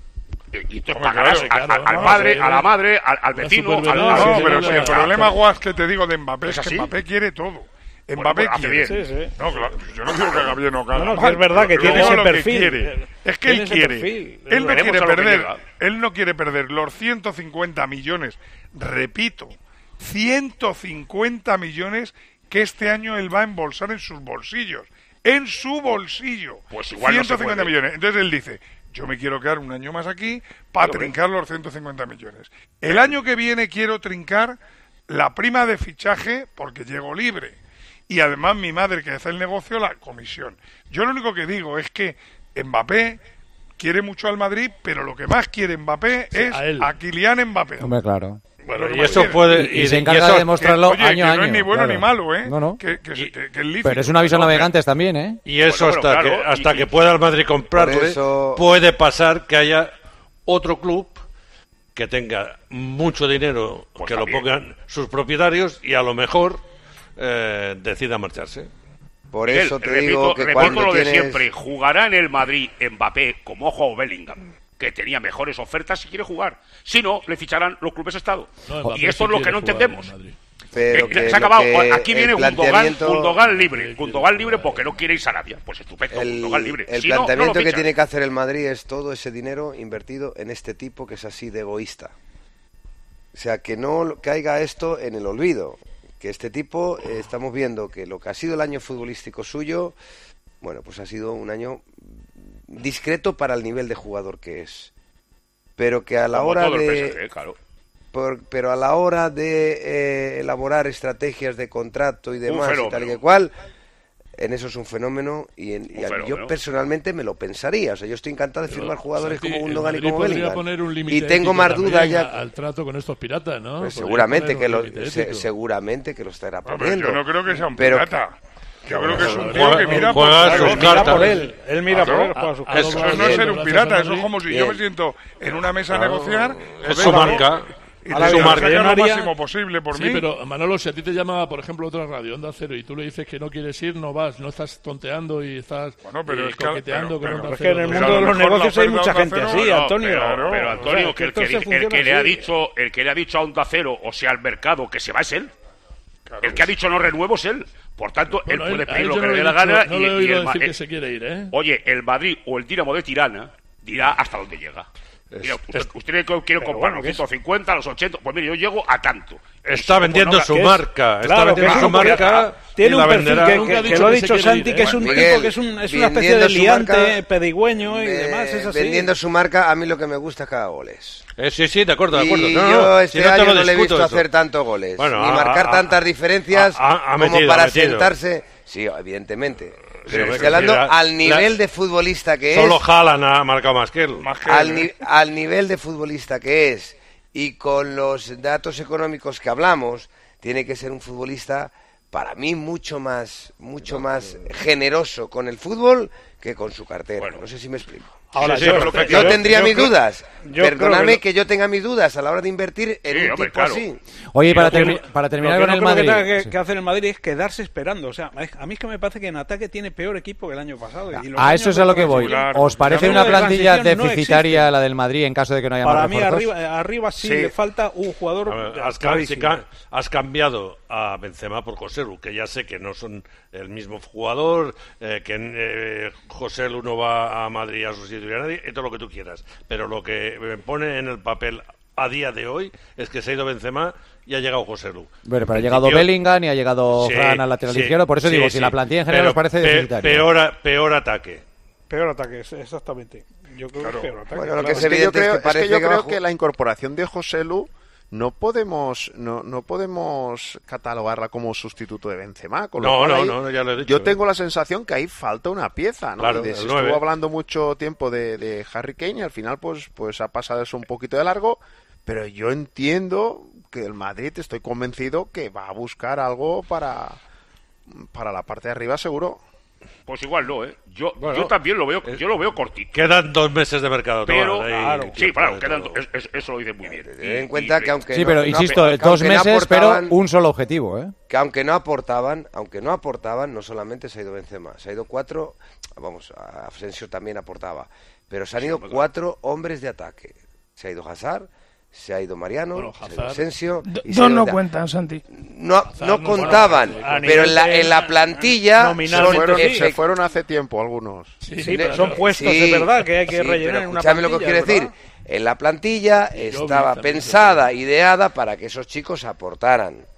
Y tú Hombre, pagarás claro, al, claro, al no, padre, sí, a la madre, al, al vecino, al... No, al, no, pero al, si el problema, Guas, que te digo de Mbappé, es, es que así? Mbappé quiere todo. Bueno, Mbappé pues quiere. Sí, sí. No, claro, yo no digo que haga bien o que haga no, no, mal. es verdad que tiene ese perfil. Que quiere. Es que él quiere. Él no quiere perder. Él no quiere perder los ciento cincuenta millones. Repito, ciento cincuenta millones que este año él va a embolsar en sus bolsillos. en su bolsillo. Pues igual ciento cincuenta no se puede. millones. Entonces él dice, yo me quiero quedar un año más aquí para trincar los ciento cincuenta millones. El año que viene quiero trincar la prima de fichaje porque llego libre. Y además mi madre, que hace el negocio, la comisión. Yo lo único que digo es que Mbappé quiere mucho al Madrid, pero lo que más quiere Mbappé sí, es a, a Kylian Mbappé. Hombre, claro. Bueno, y eso puede... Y, y se encarga eso, de demostrarlo que, oye, año a año. No es ni bueno claro. ni malo, ¿eh? No, no. Que, que, y, que, que es lícito. Pero es un aviso a navegantes también, ¿eh? Y eso bueno, hasta, claro, que, hasta y, que pueda el Madrid comprarle, eso... puede pasar que haya otro club que tenga mucho dinero, pues que también lo pongan sus propietarios y a lo mejor eh, decida marcharse. Por eso Él, te repito, digo que repito cuando lo de tienes... siempre, jugará en el Madrid Mbappé como ojo Bellingham, que tenía mejores ofertas si quiere jugar. Si no, le ficharán los clubes Estado. No, y esto es lo que no entendemos. Pero que, que se ha acabado. Que Aquí viene planteamiento... Gundogan, Gundogan libre. Gundogan libre porque no quiere irse a Arabia. Pues estupendo, el, Gundogan libre. El si planteamiento no, no que tiene que hacer el Madrid es todo ese dinero invertido en este tipo que es así de egoísta. O sea, que no caiga esto en el olvido. Que este tipo, eh, estamos viendo que lo que ha sido el año futbolístico suyo, bueno, pues ha sido un año discreto para el nivel de jugador que es. Pero que a la Como hora todo el de... P S G, claro. Por, pero a la hora de eh, elaborar estrategias de contrato y demás y tal y que cual, en eso es un fenómeno y, en, y a, yo personalmente me lo pensaría. O sea, yo estoy encantado de firmar pero, jugadores Santi, como Gundogan y como Bellingham. Y tengo más dudas ya al trato con estos piratas, ¿no? Pues seguramente que lo se, seguramente que lo estará poniendo. Yo no creo que sea un pero, pirata. Yo creo que es un tío que mira por, sus cartas. por él. Él mira por él. Juega sus cartas. Eso no es ser un pirata. Eso es como si yo me siento en una mesa a negociar. Es su marca. Y a su marca lo máximo posible por sí, mí. Sí, pero Manolo, si a ti te llama, por ejemplo, otra radio, Onda Cero, y tú le dices que no quieres ir, no vas, no estás tonteando y estás bueno, pero eh, es que, coqueteando pero, con pero, Onda es que en el Cero. mundo de los negocios hay mucha gente así, no, Antonio. Pero, pero Antonio, o sea, que el que, que, el, el que le ha dicho, el que le ha dicho a Onda Cero, o sea, al mercado, que se va es él. Claro, el que ha dicho no renuevo es él. Por tanto, bueno, él puede pedir lo que le dé la gana. No y, le he oído y el, decir el, que se quiere ir, ¿eh? Oye, el Madrid o el Dinamo de Tirana dirá hasta dónde llega. Mira, usted, usted quiere comprar los ciento cincuenta, los ochenta, pues mire, yo llego a tanto. Está Eso, vendiendo pues no, su marca, está vendiendo su marca. Tiene un perfil venderá. que, que, que, que lo ha dicho Santi, ir, que es un Miguel, tipo que es, un, es una especie de liante, pedigüeño y eh, demás, es así. Vendiendo su marca, a mí lo que me gusta es que haga goles. Eh, sí, sí, de acuerdo, de acuerdo. Y no, yo no, este si no año lo no le he visto eso. hacer tantos goles, bueno, ni a, marcar a, tantas diferencias a, a, a como metido, para metido. sentarse. Sí, evidentemente. Pero sí, estoy hablando la, al nivel la, de futbolista que solo es. Solo Haaland ha marcado más que él. Más que al, él ni, ¿eh? al nivel de futbolista que es y con los datos económicos que hablamos, tiene que ser un futbolista para mí mucho más mucho más generoso con el fútbol que con su cartera. Bueno, no sé si me explico. Ahora, sí, yo, sí, yo, yo tendría yo mis creo, dudas. Perdóname que, que yo tenga mis dudas a la hora de invertir en sí, un hombre, tipo claro. así. Oye, para, termi para terminar lo que con no el Madrid... Lo que tenga que, sí. que hacer el Madrid es quedarse esperando. O sea, a mí es que me parece que en ataque tiene peor equipo que el año pasado. Y a eso es a lo que voy. ¿Os parece una plantilla deficitaria no la del Madrid en caso de que no haya Para más refuerzos? Para mí arriba, arriba sí, sí le falta un jugador... Ver, has, ca has cambiado a Benzema por Joselu, que ya sé que no son el mismo jugador, eh, que eh, Joselu no va a Madrid a sustituir a nadie, y todo lo que tú quieras, pero lo que me pone en el papel a día de hoy es que se ha ido Benzema y ha llegado Joselu. Bueno, pero ha llegado Bellingham y ha llegado sí, Fran al lateral sí, izquierdo, por eso sí, digo, sí, si la plantilla en general os parece deficitaria. Peor, peor ataque. Peor ataque, exactamente. Yo creo claro. que es peor ataque. Bueno, lo que es, es que yo creo, es que, es que, yo creo que la incorporación de Joselu no podemos no, no podemos catalogarla como sustituto de Benzema. Con lo no, cual no, ahí, no, ya lo he dicho. Yo eh. tengo la sensación que ahí falta una pieza, ¿no? Claro, de, se nueve. estuvo hablando mucho tiempo de, de Harry Kane y al final pues, pues ha pasado eso un poquito de largo, pero yo entiendo que el Madrid, estoy convencido que va a buscar algo para, para la parte de arriba seguro. Pues igual no, ¿eh? Yo, bueno, yo también lo veo, yo lo veo cortito. Quedan dos meses de mercado. Pero, ahí, claro, sí, claro, quedan do, es, eso lo dice muy bien. Ten en cuenta y, que aunque sí, pero no, insisto, no, dos meses, no aportaban, pero un solo objetivo, ¿eh? Que aunque no aportaban, aunque no aportaban, no solamente se ha ido Benzema, se ha ido cuatro, vamos, Asensio también aportaba, pero se han ido sí, cuatro hombres de ataque. Se ha ido Hazard, se ha ido Mariano, bueno, se ha ido Asensio... Y Dos no cuentan, Santi. No, no contaban, bueno, pero en la, en la plantilla... Se fueron, se fueron hace tiempo algunos. Sí, sí, pero son puestos sí, de verdad que hay que sí, rellenar en una plantilla. Escúchame lo que quiero decir. ¿verdad? En la plantilla estaba pensada, ideada para que esos chicos aportaran.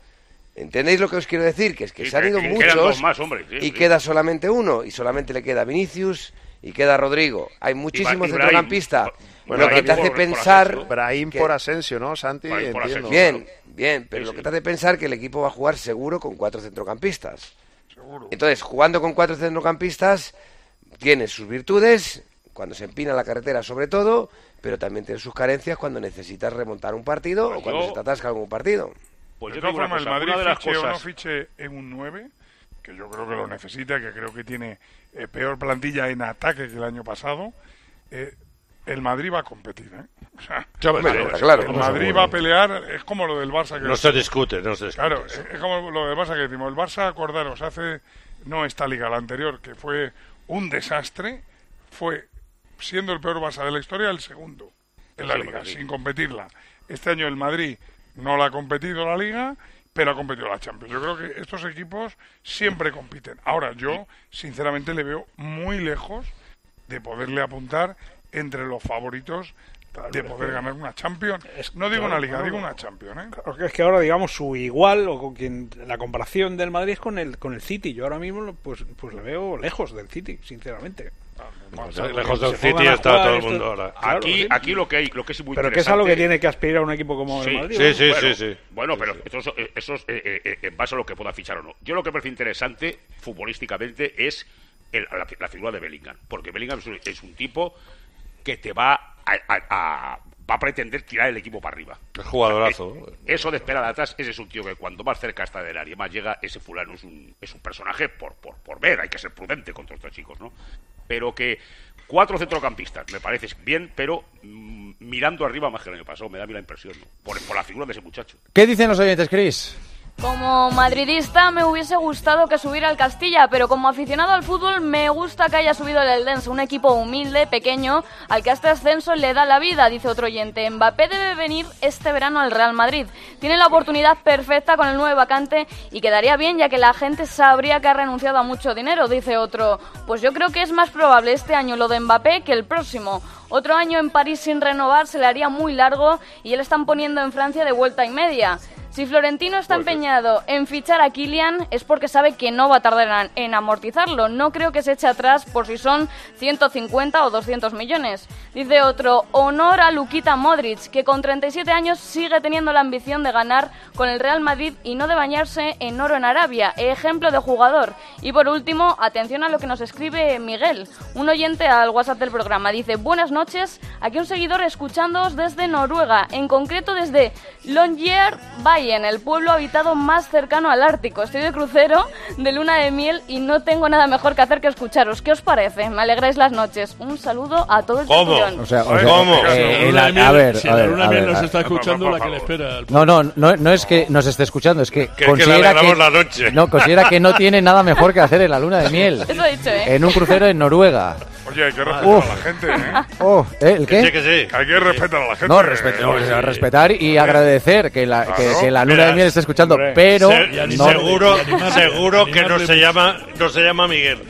¿Entendéis lo que os quiero decir? Que es que Sí, se han que- ido que muchos quedan dos más, hombre, sí, y sí. queda solamente uno, y solamente le queda Vinicius y queda Rodrigo. Hay muchísimos Ibrahim. centrocampistas. Bueno, Lo que Brahim te hace por- por pensar... Asensio. Brahim que- por Asensio, ¿no, Santi? Brahim por Entiendo. Asensio. Bien, bien, pero Sí, lo sí. que te hace pensar que el equipo va a jugar seguro con cuatro centrocampistas. Seguro. Entonces, jugando con cuatro centrocampistas, tiene sus virtudes, cuando se empina la carretera sobre todo, pero también tiene sus carencias cuando necesitas remontar un partido Pues o cuando yo- se te atasca algún partido. Pues De yo te todas digo una formas, el cosa, Madrid una de las fiche o no cosas... fiche en un nueve, que yo creo que lo necesita, que creo que tiene eh, peor plantilla en ataque que el año pasado, eh, el Madrid va a competir, ¿eh? O sea, Ya, Hombre, sí, está sí, claro. el sí, Madrid seguro. va a pelear, es como lo del Barça que No se discute, no se discute. Claro, es es como lo del Barça que decimos. El Barça, acordaros, hace, no esta liga, la anterior, que fue un desastre, fue, siendo el peor Barça de la historia, el segundo en la Sí, liga, sí. sin competirla. Este año el Madrid no la ha competido la liga, pero ha competido la Champions. Yo creo que estos equipos siempre compiten. Ahora, yo, sinceramente, le veo muy lejos de poderle apuntar entre los favoritos de poder ganar una Champions. No digo una liga, digo una Champions, ¿eh? Porque es que ahora, digamos, su igual o con quien la comparación del Madrid es con el con el City. Yo ahora mismo lo- pues pues le veo lejos del City, sinceramente. Pues, O sea, lejos que del se pongan City a está jugar todo el esto- mundo ahora. Claro, Aquí, sí. aquí lo que hay, lo que es muy Pero que es interesante... algo que tiene que aspirar un equipo como Sí, el Madrid. sí, ¿no? sí, bueno, sí, sí. Bueno, pero eso, eso es eh, eh, eh, en base a lo que pueda fichar o no. Yo lo que me parece interesante, futbolísticamente, es el- la, la figura de Bellingham. Porque Bellingham es un, es un tipo que te va a, a- a- va a pretender tirar el equipo para arriba. Es jugadorazo. Eh, Eso de esperar atrás, ese es un tío que cuando más cerca está del área, más llega, ese fulano es un, es un personaje por, por, por ver, hay que ser prudente con todos estos chicos, ¿no? Pero que cuatro centrocampistas, me parece bien, pero mm, mirando arriba más que el año pasado, me da a mí la impresión, ¿no? Por, por la figura de ese muchacho. ¿Qué dicen los oyentes, Chris? Como madridista me hubiese gustado que subiera el Castilla, pero como aficionado al fútbol me gusta que haya subido el Eldense, un equipo humilde, pequeño, al que este ascenso le da la vida, dice otro oyente. Mbappé debe venir este verano al Real Madrid. Tiene la oportunidad perfecta con el nuevo vacante y quedaría bien ya que la gente sabría que ha renunciado a mucho dinero, dice otro. Pues yo creo que es más probable este año lo de Mbappé que el próximo. Otro año en París sin renovar se le haría muy largo y ya le están poniendo en Francia de vuelta y media. Si Florentino está empeñado en fichar a Kylian es porque sabe que no va a tardar en, en amortizarlo. No creo que se eche atrás por si son ciento cincuenta o doscientos millones. Dice otro, honor a Luka Modric, que con treinta y siete años sigue teniendo la ambición de ganar con el Real Madrid y no de bañarse en oro en Arabia. Ejemplo de jugador. Y por último, atención a lo que nos escribe Miguel, un oyente al WhatsApp del programa. Dice, buenas noches, aquí un seguidor escuchándoos desde Noruega, en concreto desde Longyearbyen, el pueblo habitado más cercano al Ártico. Estoy de crucero, de luna de miel y no tengo nada mejor que hacer que escucharos. ¿Qué os parece? Me alegráis las noches. Un saludo a todo el tertulión. O sea, o sea, ¿Cómo? eh, Si la- la luna de miel- a ver, si a la ver, luna a de miel ver, nos a- está escuchando, por la que le favor. espera. al- No, no, no, no es que nos esté escuchando, es que Que- que considera le que, alegramos la noche. no considera que no tiene nada mejor que hacer en la luna de miel. Eso he dicho, ¿eh? En un crucero en Noruega. Oye, hay que respetar Uf. a la gente, ¿eh? Oh, ¿eh? ¿El Que sí, qué? que sí. Hay que respetar a la gente. No, respe- no, Eh, respetar y agradecer que la, que, Claro. que la luna de Mira, miel esté escuchando, hombre, pero Se- y animarle, no, seguro, y animarle, seguro que no animarle se mucho. llama, no se llama Miguel.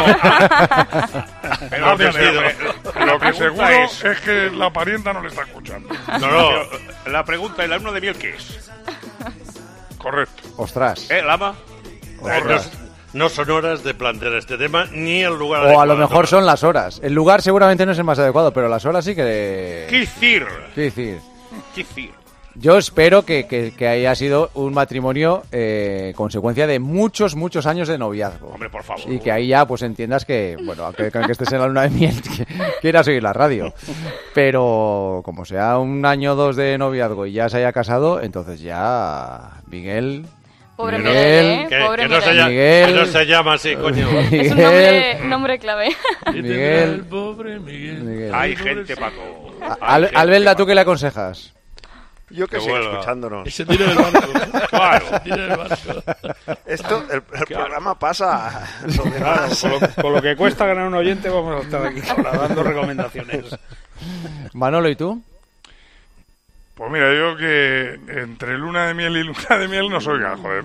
Pero Ah, lo que, bien, bien. la Lo que pregunta seguro es, es que la parienta no le está escuchando. No, no. la pregunta es, ¿la luna de miel qué es? Correcto. ostras. ¿Eh, Lama? Eh, no, no son horas de plantear este tema ni el lugar O a adecuado. lo mejor son las horas. El lugar seguramente no es el más adecuado, pero las horas sí que... ¿Qué decir? ¿Qué decir? ¿Qué decir? Yo espero que, que, que haya sido un matrimonio eh, consecuencia de muchos, muchos años de noviazgo. Hombre, por favor. Y que ahí ya pues entiendas que, bueno, aunque, aunque estés en la luna de miel, que quieras oír la radio. Pero como sea un año o dos de noviazgo y ya se haya casado, entonces ya Miguel... Pobre Miguel, Miguel, ¿eh? Que, Pobre que no se Miguel. llama, Miguel. que no se llama así, coño. Es un Miguel, nombre, nombre clave. Y tendrá Miguel. el pobre Miguel. Miguel. Hay El pobre gente sí. para todo. Hay Al- gente Albelda, pa' ¿tú qué le aconsejas? Yo que Que sigo vuelva. escuchándonos. Que se tire del barco. Claro. Se tire del barco. Esto, el, el programa pasa a lo Claro, demás. con, lo, con lo que cuesta ganar un oyente, vamos a estar aquí ahora dando recomendaciones. Manolo, ¿y tú? Pues mira, yo que entre luna de miel y luna de miel no soy gal, joder.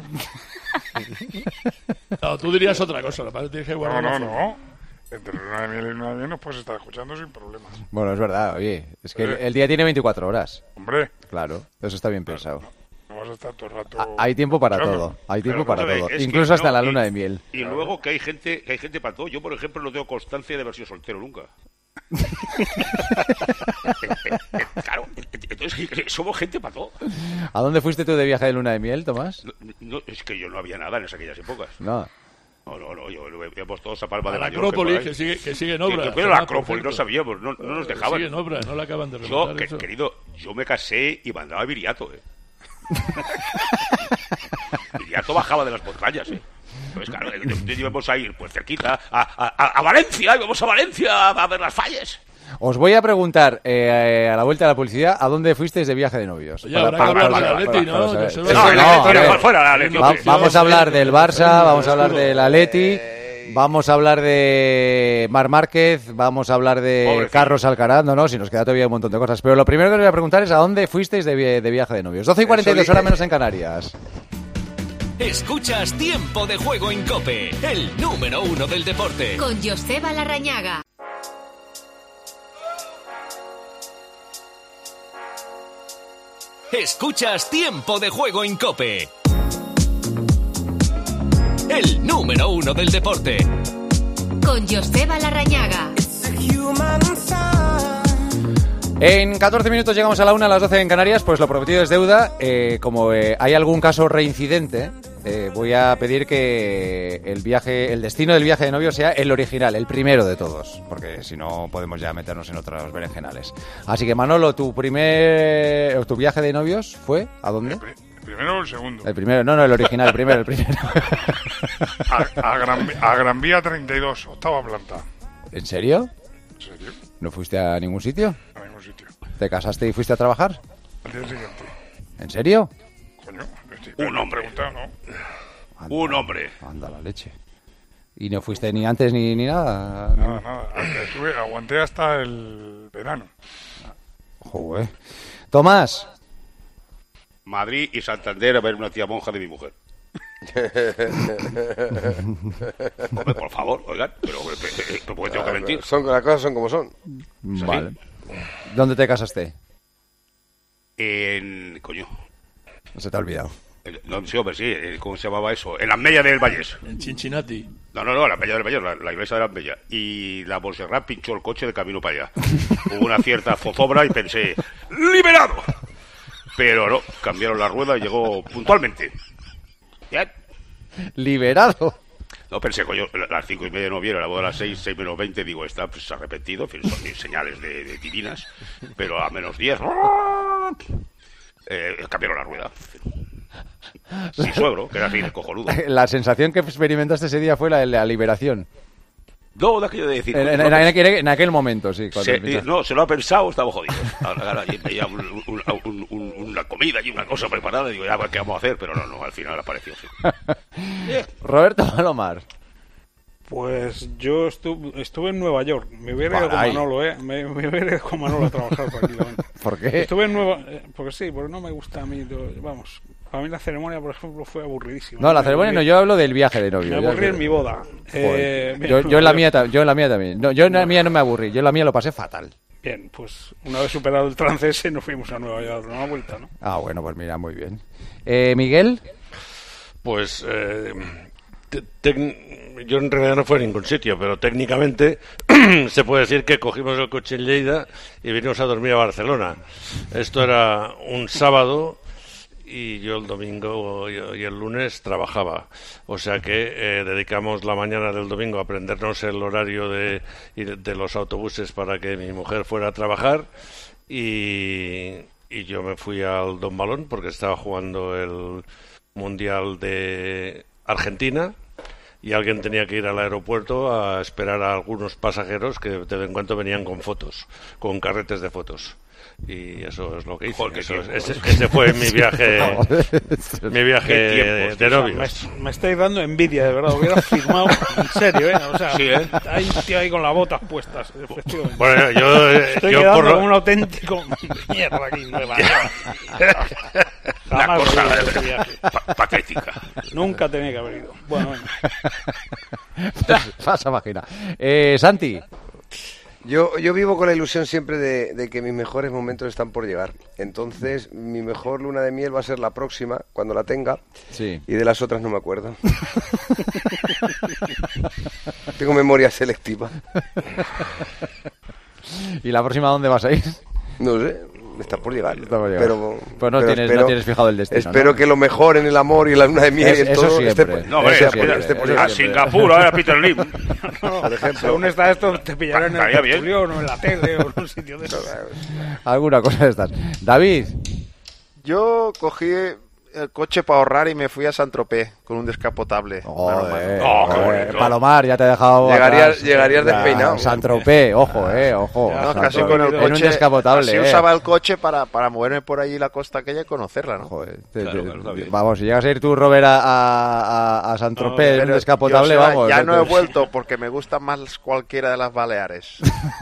No, tú dirías otra cosa, la verdad tienes que No, guardar no, la forma. no. Entre luna de miel y luna de miel nos puedes estar escuchando sin problemas. Bueno, es verdad, oye, es que el, Eh. el día tiene veinticuatro horas. Hombre, Claro, eso está bien pensado. no vas a estar todo el rato... Ah, hay tiempo para escuchando. todo, hay tiempo Pero, para vamos a todo, ver, es incluso que hasta no, la y- luna de miel. Y luego que hay gente que hay gente para todo. Yo, por ejemplo, no tengo constancia de haber sido soltero nunca. Claro, entonces somos gente para todo. ¿A dónde fuiste tú de viaje de luna de miel, Tomás? No, no, es que yo no había nada en aquellas épocas. No. No, no, no, yo íbamos todos a Palma A de la Mallorca. Acrópolis, por ahí. que sigue, que sigue en obra. Que- Pero la Tomás, por Acrópolis no cierto. sabíamos, no, no nos dejaban. Sigue en obra, no la acaban de Yo, rematar. que- eso. querido, yo me casé y mandaba a Viriato, ¿eh? Viriato bajaba de las montañas, ¿eh? Pues claro, entonces íbamos a ir pues cerquita, a, a, a Valencia, íbamos a Valencia a ver las falles. Os voy a preguntar, eh, a la vuelta de la publicidad, ¿a dónde fuisteis de viaje de novios? Oye, habrá que hablar del Atleti, ¿no? saber. Que solo- Sí, No, el no, Atleti a era ver. para fuera, el Atleti. Va- Sí, Vamos sí, a hablar sí, del sí, Barça, sí, vamos sí, a hablar sí, del Atleti, vamos a hablar de Marc Márquez, vamos a hablar de Pobrecito. Carlos Alcaraz, no, no, si nos queda todavía un montón de cosas. Pero lo primero que os voy a preguntar es ¿a dónde fuisteis de, vi- de viaje de novios? doce y cuarenta y dos, horas menos en Canarias. Escuchas Tiempo de Juego en COPE, el número uno del deporte. Con Joseba Larrañaga. Escuchas Tiempo de Juego en COPE, el número uno del deporte. Con Joseba Larrañaga. En catorce minutos llegamos a la una, a las doce en Canarias, pues lo prometido es deuda. Eh, como eh, hay algún caso reincidente, eh, voy a pedir que el viaje, el destino del viaje de novio sea el original, el primero de todos, porque si no podemos ya meternos en otros berenjenales. Así que Manolo, tu primer, tu viaje de novios fue ¿a dónde? ¿El primero o el segundo? El primero, no, no, el original, el primero, el primero. A, a, Gran, a Gran Vía treinta y dos, octava planta. ¿En serio? ¿En serio? ¿No fuiste a ningún sitio? A ningún sitio. ¿Te casaste y fuiste a trabajar? Al día siguiente. ¿En serio? Coño, estoy Un hombre. preguntado, ¿no? Anda, Un hombre. Anda la leche. ¿Y no fuiste ni antes ni, ni nada? Nada, nada. Estuve, aguanté hasta el verano. Joder. Tomás. Madrid y Santander a ver una tía monja de mi mujer. Hombre, por favor, oigan, pero ¿por qué tengo que mentir? Son, las cosas son como son. Vale. ¿Dónde te casaste? En... coño. No se te ha olvidado. No, sí, hombre, sí. ¿Cómo se llamaba eso? En las Mellas del Vallés. En Cincinnati. No, no, no, la Mella del Vallés, la, la iglesia de las Mellas. Y la Montserrat pinchó el coche de camino para allá. Hubo una cierta zozobra y pensé, ¡liberado! Pero no, cambiaron la rueda y llegó puntualmente. ¿Ya? Liberado. No, pensé, coño, a las cinco y media no viene, la boda a las seis, seis menos veinte, digo, está pues, arrepentido, en fin, son señales de, de divinas, pero a menos diez, eh, cambiaron la rueda. Mi suegro, que era así, de cojonudo. La sensación que experimentaste ese día fue la de la liberación. No, de aquello de decir... En, en- no, en aquel, en aquel momento, sí. cuando se, empiezas. no, se lo ha pensado, estamos jodidos. Ahora, ahora, y veía un- un- un- un- una comida y una cosa preparada, y digo, ya, ¿qué vamos a hacer? Pero no, no, al final apareció, sí. Roberto Palomar. Pues yo estuve, estuve en Nueva York. Me hubiera ido con Caray. Manolo, ¿eh? Me, me hubiera ido con Manolo a trabajar tranquilamente. ¿Por qué? Estuve en Nueva... eh, porque sí, porque no me gusta a mí... todo- vamos, para mí la ceremonia, por ejemplo, fue aburridísima. No, la Me ceremonia aburrí- no, yo hablo del viaje de novio. Me ya aburrí que- en mi boda. Eh, Joder. bien, yo, yo, en la pues, mía, ta- yo en la mía también. No, yo en la mía no me aburrí, yo en la mía lo pasé fatal. Bien, pues una vez superado el trance ese, nos fuimos a Nueva York a dar una vuelta, ¿no? Ah, bueno, pues mira, muy bien. Eh, Miguel. Pues eh, te- tec- yo en realidad no fui a ningún sitio, pero técnicamente se puede decir que cogimos el coche en Lleida y vinimos a dormir a Barcelona. Esto era un sábado y yo el domingo y y el lunes trabajaba. O sea que eh, dedicamos la mañana del domingo a aprendernos el horario de, y de, de los autobuses para que mi mujer fuera a trabajar y, y yo me fui al Don Balón porque estaba jugando el Mundial de Argentina y alguien tenía que ir al aeropuerto a esperar a algunos pasajeros que de vez en cuando venían con fotos, con carretes de fotos. Y eso es lo que hice. Joder, qué Eso es- tiempos. ese, ese fue mi viaje, mi viaje Qué de, tiempos, de tío. novios. Me, me estáis dando envidia, de verdad. Hubiera firmado en serio, ¿eh? O sea, Sí, ¿eh? hay un tío ahí con las botas puestas, efectivamente. Bueno, yo, eh, Estoy yo quedando por lo- como un auténtico mierda aquí en Nueva York. La Jamás cosa voy a ese viaje. pa- patética. Nunca tenía que haber ido. Bueno, bueno. Pasa página. Eh, Santi. Yo, yo vivo con la ilusión siempre de, de que mis mejores momentos están por llegar. Entonces, mi mejor luna de miel va a ser la próxima, cuando la tenga. Sí. Y de las otras no me acuerdo. Tengo memoria selectiva. ¿Y la próxima dónde vas a ir? No sé. Está por llegar, Está por llegar. Pero, pues no, pero tienes, espero, no tienes fijado el destino. Espero ¿no? que lo mejor en el amor y la luna de miel es, y en eso todo siempre. esté, no, hombre, esté, siempre, esté por a Singapur, a ver a Peter Lim. No, por ejemplo. Según está esto, te pillarán en el Estaría bien. tertulión o en la tele o en un sitio de esos. Alguna cosa de estas. David. Yo cogí el coche para ahorrar y me fui a Saint-Tropez con un descapotable. Joder, Oh, qué joder. bonito. Palomar, ya te he dejado. Llegarías, atrás. llegarías Ya, despeinado. Saint-Tropez, ojo, eh, ojo. No, Saint-Tropez. casi con el coche. En un descapotable. Así eh. usaba el coche para, para moverme por allí la costa aquella y conocerla, ¿no? Joder, te- Claro, te- claro, está bien. vamos, si llegas a ir tú, Robert, a, a, a Saint-Tropez en un Pero, descapotable, yo, o sea, vamos. ya no no he te- vuelto porque me gustan más cualquiera de las Baleares.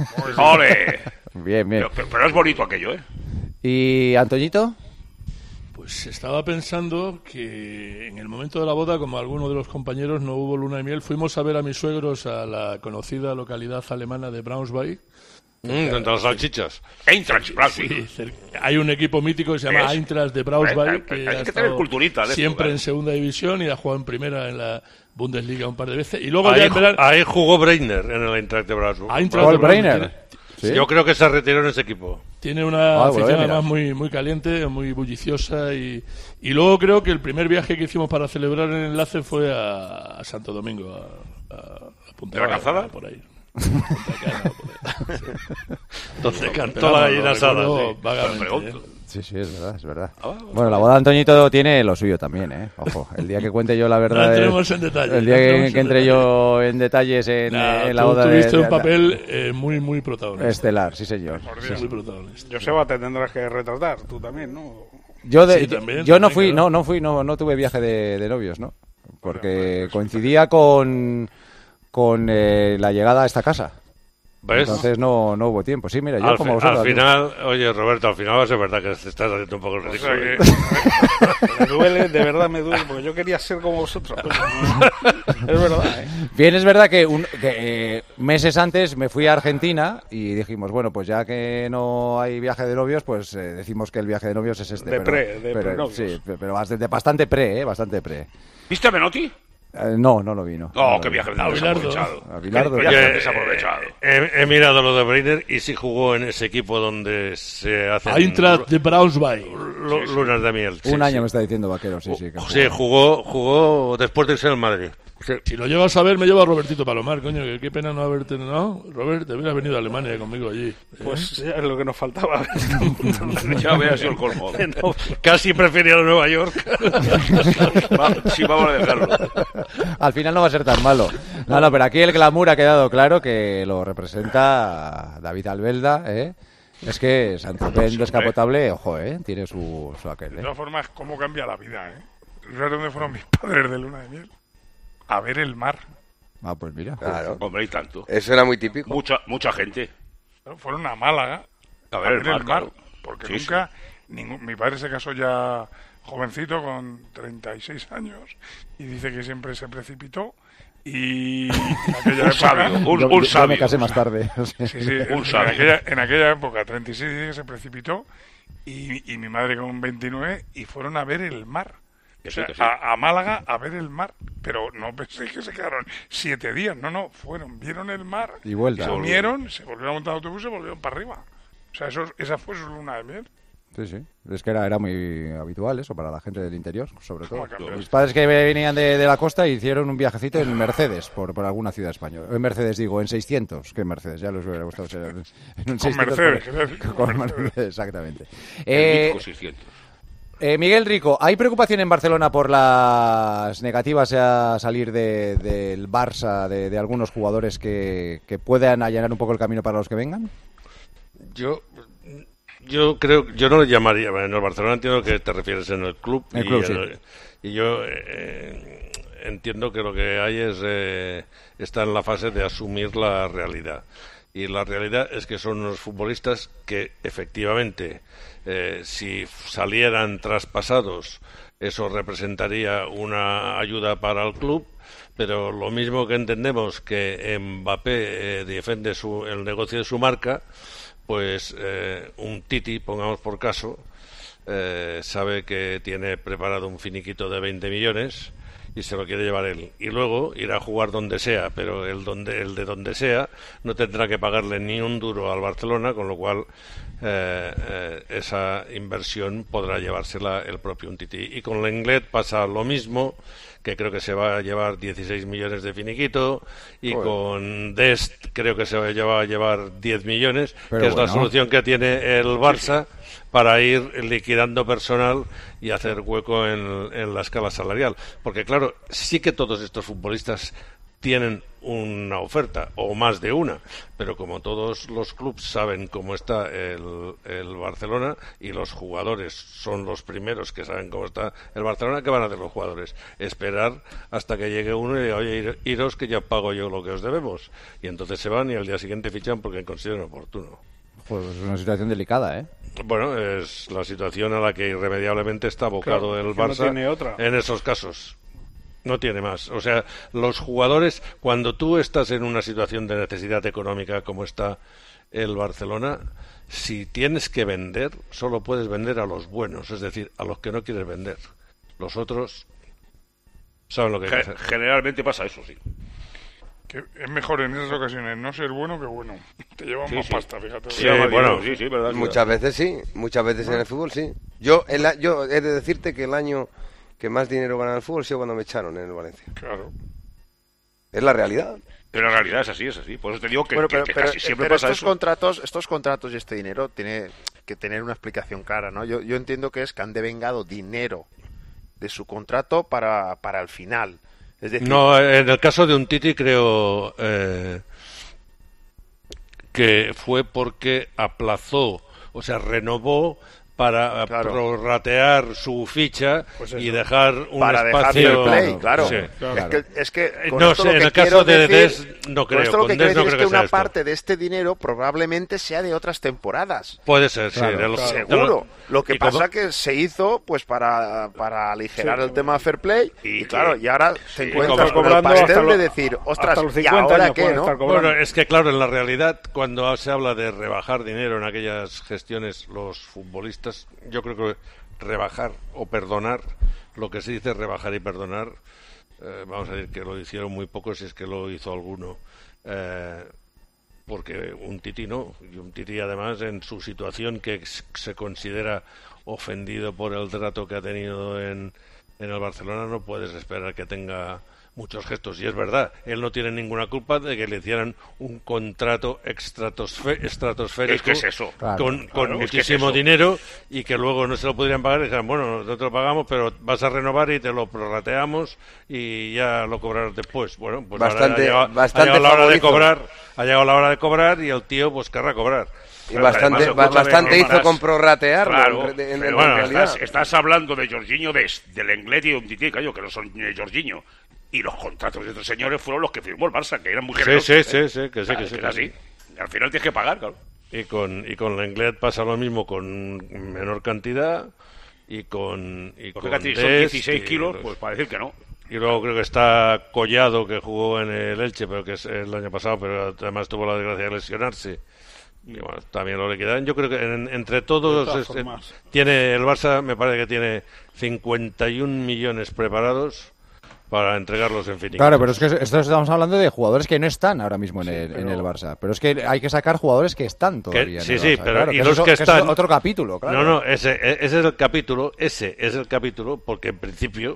¡Ole! Bien, bien. Pero, pero es bonito aquello, ¿eh? ¿Y Antoñito? Pues estaba pensando que en el momento de la boda, como alguno de los compañeros, no hubo luna de miel. Fuimos a ver a mis suegros a la conocida localidad alemana de Braunschweig. Mm, entre las salchichas. Eintracht Braunschweig. Sí, cer- hay un equipo mítico que se llama ¿Ves? Eintracht de Hay- Braunschweig, hay- que hay ha que tener estado culturita de esto, siempre claro. en segunda división y ha jugado en primera en la Bundesliga un par de veces. Y luego ya Ahí, en verano... ahí jugó Breiner en el Eintracht de Braunschweig. Eintracht Paul de Braunschweig Breiner. ¿Sí? Yo creo que se retiró en ese equipo. Tiene una Ah, bueno, afición mira. además muy, muy caliente, muy bulliciosa y, y luego creo que el primer viaje que hicimos para celebrar el enlace fue a, a Santo Domingo, a, a, a Punta ¿De la Cana, Calzada? por ahí. Punta Cana, por ahí. Entonces Pero cantó la vamos, gallina lo asada. recuerdo sí. vagamente, pregunto. ¿eh? Sí, sí, es verdad, es verdad. Ah, Bueno, la boda de Antoñito tiene lo suyo también, ¿eh? Ojo, el día que cuente yo la verdad... No es- entremos en detalles, El día no que, entremos que en entre detalles. yo en detalles en, Nah, en la tú boda de... tuviste de- un papel eh, muy, muy protagonista. Estelar, sí señor. Sí, sí. Muy protagonista. Joseba, te tendrás que retratar, tú también, ¿no? Yo, de, Sí, también, yo no también, fui, claro. no, no fui, no, no tuve viaje de, de novios, ¿no? Porque coincidía con, con eh, la llegada a esta casa. ¿Ves? Entonces no, no hubo tiempo. Sí, mira, yo Al, como fi- vosotros. al final, oye Roberto, al final va a ser verdad que te estás haciendo un poco el O sea ridículo. que- Me duele, de verdad me duele, porque yo quería ser como vosotros. Es verdad, ¿eh? Bien, es verdad que, un- que, eh, meses antes me fui a Argentina y dijimos, bueno, pues ya que no hay viaje de novios, pues eh, decimos que el viaje de novios es este. De pero, pre, de pero, prenovios. sí, pe- pero bastante, bastante pre, ¿eh? Bastante pre. ¿Viste a Menotti? Eh, no, no lo vi, no. Oh, No qué lo vi. viaje A Bilardo. desaprovechado. A Bilardo. Qué viaje Oye, desaprovechado. eh, he, he mirado lo de Breiner y sí jugó en ese equipo donde se hacen Eintracht de Braunschweig. lu- lunas de miel. Sí, Un año sí. me está diciendo Vaquero, sí, sí. que Sí, jugó, jugó después de irse al Madrid. Sí. Si lo llevas a ver, me lleva a Robertito Palomar, coño, que qué pena no haberte... ¿No? Robert, te hubieras venido a Alemania conmigo allí. ¿eh? Pues ya es lo que nos faltaba. Ya hubiera sido el colmo. No, Casi prefería a Nueva York. Va- sí, vamos a dejarlo. Al final no va a ser tan malo. No, no, pero aquí el glamour ha quedado claro que lo representa David Albelda, ¿eh? Es que Saint-Tropez descapotable, ojo, ¿eh? Tiene su, su aquel, De ¿eh? todas formas, cómo cambia la vida, ¿eh? ¿Sabes dónde fueron mis padres de luna de miel? A ver el mar. Ah, pues mira. Claro. Hombre, y tanto. Eso era muy típico. Mucha, mucha gente. Fueron a Málaga A ver el mar, claro. porque Sí, nunca ningún, mi padre se casó ya jovencito con treinta y seis años y dice que siempre se precipitó y en aquella Un época sabio, un, Yo, un yo me sabio. casé más tarde. sí, sí, un en, sabio. aquella, en aquella época treinta y seis dice que se precipitó y, y mi madre con veintinueve y fueron a ver el mar. Que O sí, sea, que sí. a, a Málaga a ver el mar, pero no pensé que se quedaron siete días, no, no, fueron, vieron el mar, Y vuelta. se unieron, se volvieron a montar autobús y se volvieron para arriba. O sea, eso, esa fue su luna de miel. Sí, sí. Es que era, era muy habitual eso para la gente del interior, sobre todo. ¿Cómo ha cambiado? Mis padres que venían de, de la costa hicieron un viajecito en Mercedes, por, por alguna ciudad española. En Mercedes, digo, en seiscientos. ¿Qué Mercedes? Ya les hubiera gustado ser en un Con seiscientos. Mercedes, pero- quiero decir, con con Mercedes, Mercedes. exactamente. El Eh, mítico seiscientos. eh, Miguel Rico, ¿hay preocupación en Barcelona por las negativas a salir de- del Barça, de, de algunos jugadores que, que puedan allanar un poco el camino para los que vengan? Yo, yo creo, yo no le llamaría. Bueno, en el Barcelona entiendo que te refieres en el club. El y, club, en sí. el- y yo eh, entiendo que lo que hay es eh, está en la fase de asumir la realidad. Y la realidad es que son unos futbolistas que efectivamente, eh, si salieran traspasados, eso representaría una ayuda para el club, pero lo mismo que entendemos que Mbappé eh, defiende su, el negocio de su marca, pues eh, un Titi, pongamos por caso, eh, sabe que tiene preparado un finiquito de veinte millones y se lo quiere llevar él. Y luego irá a jugar donde sea, pero el, donde, el de donde sea no tendrá que pagarle ni un duro al Barcelona, con lo cual eh, eh, esa inversión podrá llevársela el propio Umtiti. Y con Lenglet pasa lo mismo, que creo que se va a llevar dieciséis millones de finiquito, y bueno, con Dest creo que se va a llevar, a llevar diez millones, pero que es bueno, la solución que tiene el Barça para ir liquidando personal y hacer hueco en, en la escala salarial. Porque claro, sí que todos estos futbolistas tienen una oferta, o más de una, pero como todos los clubes saben cómo está el, el Barcelona, y los jugadores son los primeros que saben cómo está el Barcelona, ¿qué van a hacer los jugadores? Esperar hasta que llegue uno y diga, oye, iros que ya pago yo lo que os debemos, y entonces se van y al día siguiente fichan porque consideran oportuno. Pues es una situación delicada, ¿eh? Bueno, es la situación a la que irremediablemente está abocado claro, el Barça no tiene otra. En esos casos. No tiene más. O sea, los jugadores, cuando tú estás en una situación de necesidad económica como está el Barcelona, si tienes que vender, solo puedes vender a los buenos, es decir, a los que no quieres vender. Los otros saben lo que hay que hacer. Generalmente pasa eso, sí. Que es mejor en esas ocasiones no ser bueno que bueno. Te llevan sí, más sí. pasta, fíjate. Sí, sí, bueno, sí, sí, verdad. Muchas veces sí, muchas veces en el fútbol sí. Yo, el, yo he de decirte que el año que más dinero gana el fútbol ha sido cuando me echaron en el Valencia. Claro. Es la realidad. Pero la realidad es así, es así. Por eso te digo que, bueno, que, pero, que pero, casi siempre pero pasa estos eso. Contratos, estos contratos y este dinero tiene que tener una explicación clara, ¿no? Yo, yo entiendo que es que han devengado dinero de su contrato para, para el final. Es decir, no, en el caso de Umtiti creo eh, que fue porque aplazó, o sea, renovó para claro. prorratear su ficha pues y dejar un para espacio dejar play, claro. Sí, claro. Es que, es que no sé, en el caso de Des no creo. Esto lo que quiere decir no es creo que, que una esto. parte de este dinero probablemente sea de otras temporadas. Puede ser, sí. Claro, de los, seguro. De los, lo que pasa como... que se hizo pues para, para aligerar sí, el tema fair play y, y claro, y ahora te sí, encuentras con el pastel de decir, ostras, ¿y ahora qué, no? Bueno, es que claro, en la realidad, cuando se habla de rebajar dinero en aquellas gestiones, los futbolistas, yo creo que rebajar o perdonar, lo que se dice rebajar y perdonar, eh, vamos a decir que lo hicieron muy pocos, si es que lo hizo alguno, eh, porque Umtiti no, y Umtiti además en su situación que se considera ofendido por el trato que ha tenido en, en el Barcelona, no puedes esperar que tenga muchos gestos, y es verdad, él no tiene ninguna culpa de que le hicieran un contrato estratosférico es que es eso. Claro, con, claro, con es muchísimo que es dinero y que luego no se lo podrían pagar y dijeran, bueno, nosotros lo pagamos, pero vas a renovar y te lo prorrateamos y ya lo cobrarás después. Bueno, pues bastante, ahora ha llegado, bastante ha llegado la hora de favorito. cobrar, ha llegado la hora de cobrar y el tío pues querrá cobrar. Y pero bastante, además, bastante hizo más, con prorratearlo. Claro, en, en, pero en bueno, realidad. Estás, estás hablando de Jorginho, de, de Lenglet y de Umtiti, que no son eh, Jorginho. Y los contratos de estos señores fueron los que firmó el Barça, que eran muy generosos. Sí, sí, ¿eh? sí, sí, que sí, que sí. Que así. Al final tienes que pagar, claro. Y con, y con Lenglet pasa lo mismo, con menor cantidad y con... Y Porque con fíjate, son dieciséis kilos, los... pues para decir que no. Y luego creo que está Collado, que jugó en el Elche, pero que es el año pasado, pero además tuvo la desgracia de lesionarse. Y bueno, también lo liquidan. Yo creo que en, entre todos este, tiene el Barça, me parece que tiene cincuenta y un millones preparados para entregarlos en fin. Claro, pero es que esto estamos hablando de jugadores que no están ahora mismo en, sí, el, pero... en el Barça. Pero es que hay que sacar jugadores que están todavía. Que, sí, en el sí, Barça, pero claro, y que los eso, que que están. Es otro capítulo, claro. No, no, ese, ese es el capítulo, ese es el capítulo, porque en principio,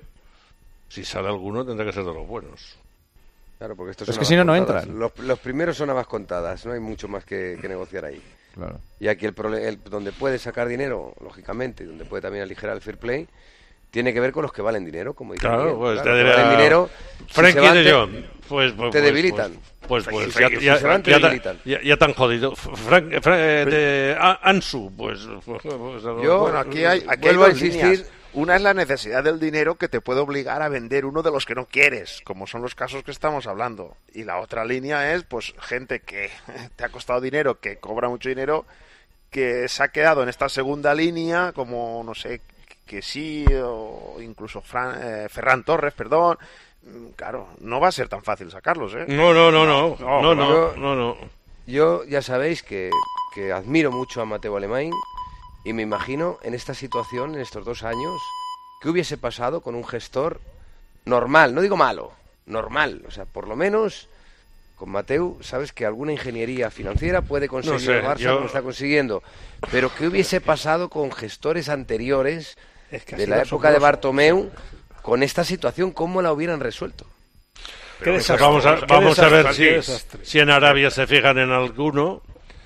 si sale alguno, tendrá que ser de los buenos. Claro, porque estos es son que si no, no contadas. entran. Los, los primeros son habas contadas, no hay mucho más que, que negociar ahí. Claro. Y aquí el, el donde puede sacar dinero, lógicamente, y donde puede también aligerar el fair play, tiene que ver con los que valen dinero, como dice Claro, Miguel. pues claro, te que valen dinero, Frankie si de te, Jong, pues, pues, te pues, debilitan. Pues, pues, si ya, se, ya, si se van, te ya, debilitan. Ya, ya tan jodido. Frank, Frank, de, a, Ansu, pues, pues, pues yo, bueno, aquí hay, aquí vuelvo hay a insistir, líneas. Una es la necesidad del dinero que te puede obligar a vender uno de los que no quieres, como son los casos que estamos hablando. Y la otra línea es, pues, gente que te ha costado dinero, que cobra mucho dinero, que se ha quedado en esta segunda línea, como, no sé, que sí, o incluso Fran, eh, Ferran Torres, perdón. Claro, no va a ser tan fácil sacarlos, ¿eh? No, no, no, no, no, no, no, yo, no, no. Yo ya sabéis que, que admiro mucho a Mateu Alemany. Y me imagino en esta situación, en estos dos años, ¿qué hubiese pasado con un gestor normal? No digo malo, normal. O sea, por lo menos con Mateu, sabes que alguna ingeniería financiera puede conseguir no sé, el Barça yo... como está consiguiendo. Pero ¿qué hubiese pasado con gestores anteriores es que de la época de Bartomeu con esta situación? ¿Cómo la hubieran resuelto? Pues vamos a, vamos a ver si, si en Arabia se fijan en alguno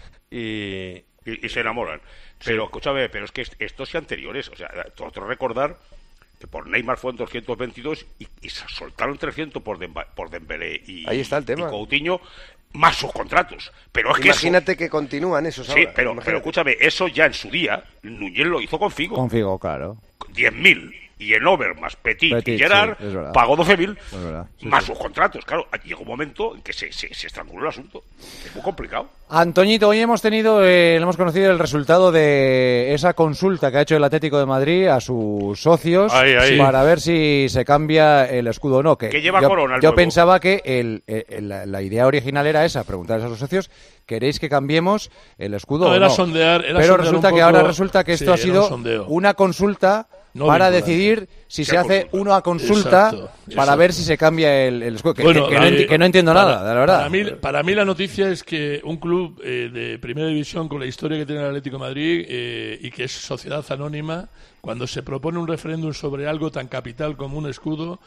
y, y, y se enamoran. Pero, sí. escúchame, pero es que estos y anteriores, o sea, otro recordar que por Neymar fueron doscientos veintidós y, y se soltaron trescientos por, Demba, por Dembélé y, Ahí está el tema. y Coutinho, más sus contratos. Pero es Imagínate que eso, que continúan esos sí, ahora. pero, pero escúchame, eso ya en su día, Núñez lo hizo con Figo. Con Figo, claro. diez mil. Y en Over más Petit, Petit y Gerard sí, pagó doce mil sí, más sí. sus contratos. Claro, llegó un momento en que se, se, se estranguló el asunto. Es muy complicado. Antoñito, hoy hemos tenido, eh, hemos conocido el resultado de esa consulta que ha hecho el Atlético de Madrid a sus socios ahí, ahí. para ver si se cambia el escudo o no. Que, que lleva yo, corona el yo nuevo. pensaba que el, el, la, la idea original era esa, preguntarles a los socios, ¿queréis que cambiemos el escudo no, o era no? Sondear, era Pero sondear resulta un que poco... ahora resulta que esto sí, ha sido un una consulta no para vinculante. decidir si se, se hace consulta. una consulta Exacto, para exacto. ver si se cambia el, el escudo. Que, Bueno, que, que, no, eh, que no entiendo para, nada, de la verdad. Para mí, para mí la noticia es que un club eh, de primera división con la historia que tiene el Atlético de Madrid eh, y que es sociedad anónima, cuando se propone un referéndum sobre algo tan capital como un escudo,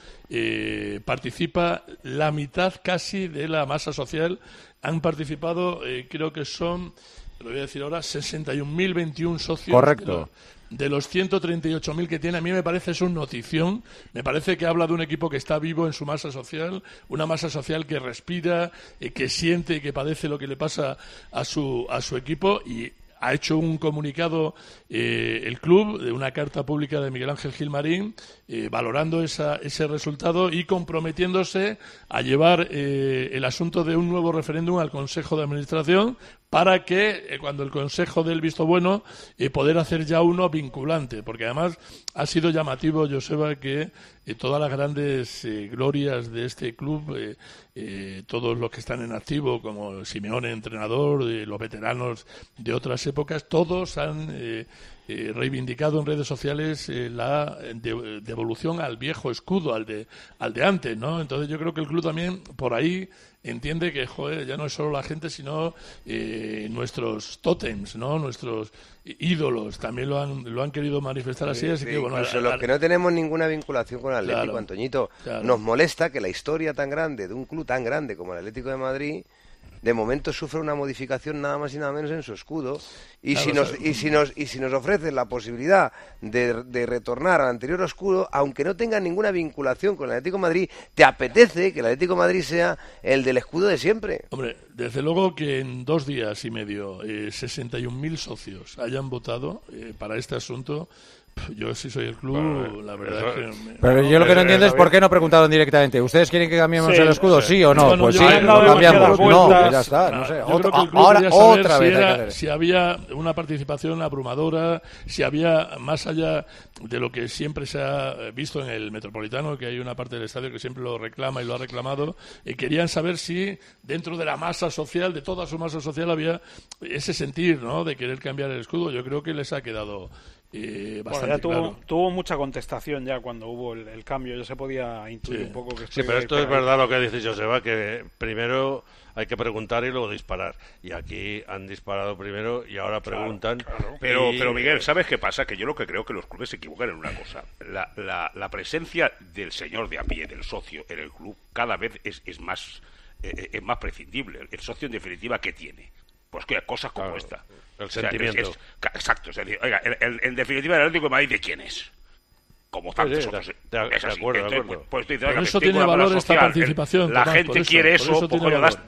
eh, participa la mitad casi de la masa social. Han participado, eh, creo que son, lo voy a decir ahora, sesenta y un mil veintiún socios. Correcto. De los ciento treinta y ocho mil que tiene, a mí me parece es un notición. Me parece que habla de un equipo que está vivo en su masa social, una masa social que respira, eh, que siente y que padece lo que le pasa a su, a su equipo, y ha hecho un comunicado eh, el club, de una carta pública de Miguel Ángel Gilmarín, eh, valorando esa, ese resultado y comprometiéndose a llevar eh, el asunto de un nuevo referéndum al Consejo de Administración para que, eh, cuando el Consejo dé el visto bueno, eh, poder hacer ya uno vinculante. Porque además ha sido llamativo, Joseba, que eh, todas las grandes eh, glorias de este club, eh, eh, todos los que están en activo, como Simeone, entrenador, eh, los veteranos de otras épocas, todos han eh, eh, reivindicado en redes sociales eh, la de, devolución al viejo escudo, al de, al de antes, ¿no? Entonces yo creo que el club también, por ahí, entiende que, joder, ya no es solo la gente, sino eh, nuestros tótems, ¿no? Nuestros ídolos también lo han lo han querido manifestar así, sí, así sí, que bueno, incluso a, a, los que no tenemos ninguna vinculación con el Atlético, claro, Antoñito, claro. nos molesta que la historia tan grande de un club tan grande como el Atlético de Madrid de momento sufre una modificación nada más y nada menos en su escudo, y claro, si nos y si nos y si nos ofrecen la posibilidad de, de retornar al anterior escudo, aunque no tenga ninguna vinculación con el Atlético de Madrid, te apetece que el Atlético de Madrid sea el del escudo de siempre. Hombre, desde luego que en dos días y medio eh, sesenta y un mil socios hayan votado eh, para este asunto. Yo sí soy el club, bueno, la verdad es que... Me... Pero yo lo que no entiendo es por qué no preguntaron directamente. ¿Ustedes quieren que cambiemos sí, el escudo, sí, sí o no? Bueno, pues sí, lo cambiamos. No, pues ya está, no sé. Yo creo que el club ahora quería saber otra si, vez era, si había una participación abrumadora, si había, más allá de lo que siempre se ha visto en el Metropolitano, que hay una parte del estadio que siempre lo reclama y lo ha reclamado, y querían saber si dentro de la masa social, de toda su masa social, había ese sentir, ¿no?, de querer cambiar el escudo. Yo creo que les ha quedado... Eh, bueno, ya tuvo, claro. tuvo mucha contestación ya cuando hubo el, el cambio, ya se podía intuir sí. un poco que sí, pero esto es verdad lo que dice Joseba, que primero hay que preguntar y luego disparar, y aquí han disparado primero y ahora preguntan. Claro, claro. Pero, y... pero Miguel, ¿sabes qué pasa? Que yo lo que creo que los clubes se equivocan en una cosa. La, la, la presencia del señor de a pie, del socio en el club, cada vez es, es más eh, es más prescindible. El socio, en definitiva, ¿qué tiene? Pues que cosas como claro, esta. El sentimiento. O sea, es, es, exacto. Es decir, oiga, el, el, en definitiva, el Atlético de Madrid, ¿de quién es? Como tantos sí, otros. De, de, de acuerdo, Entonces, de acuerdo. Pues, pues, por eso tiene valor esta participación. El, la Tomás, gente por eso, quiere por eso, eso porque lo das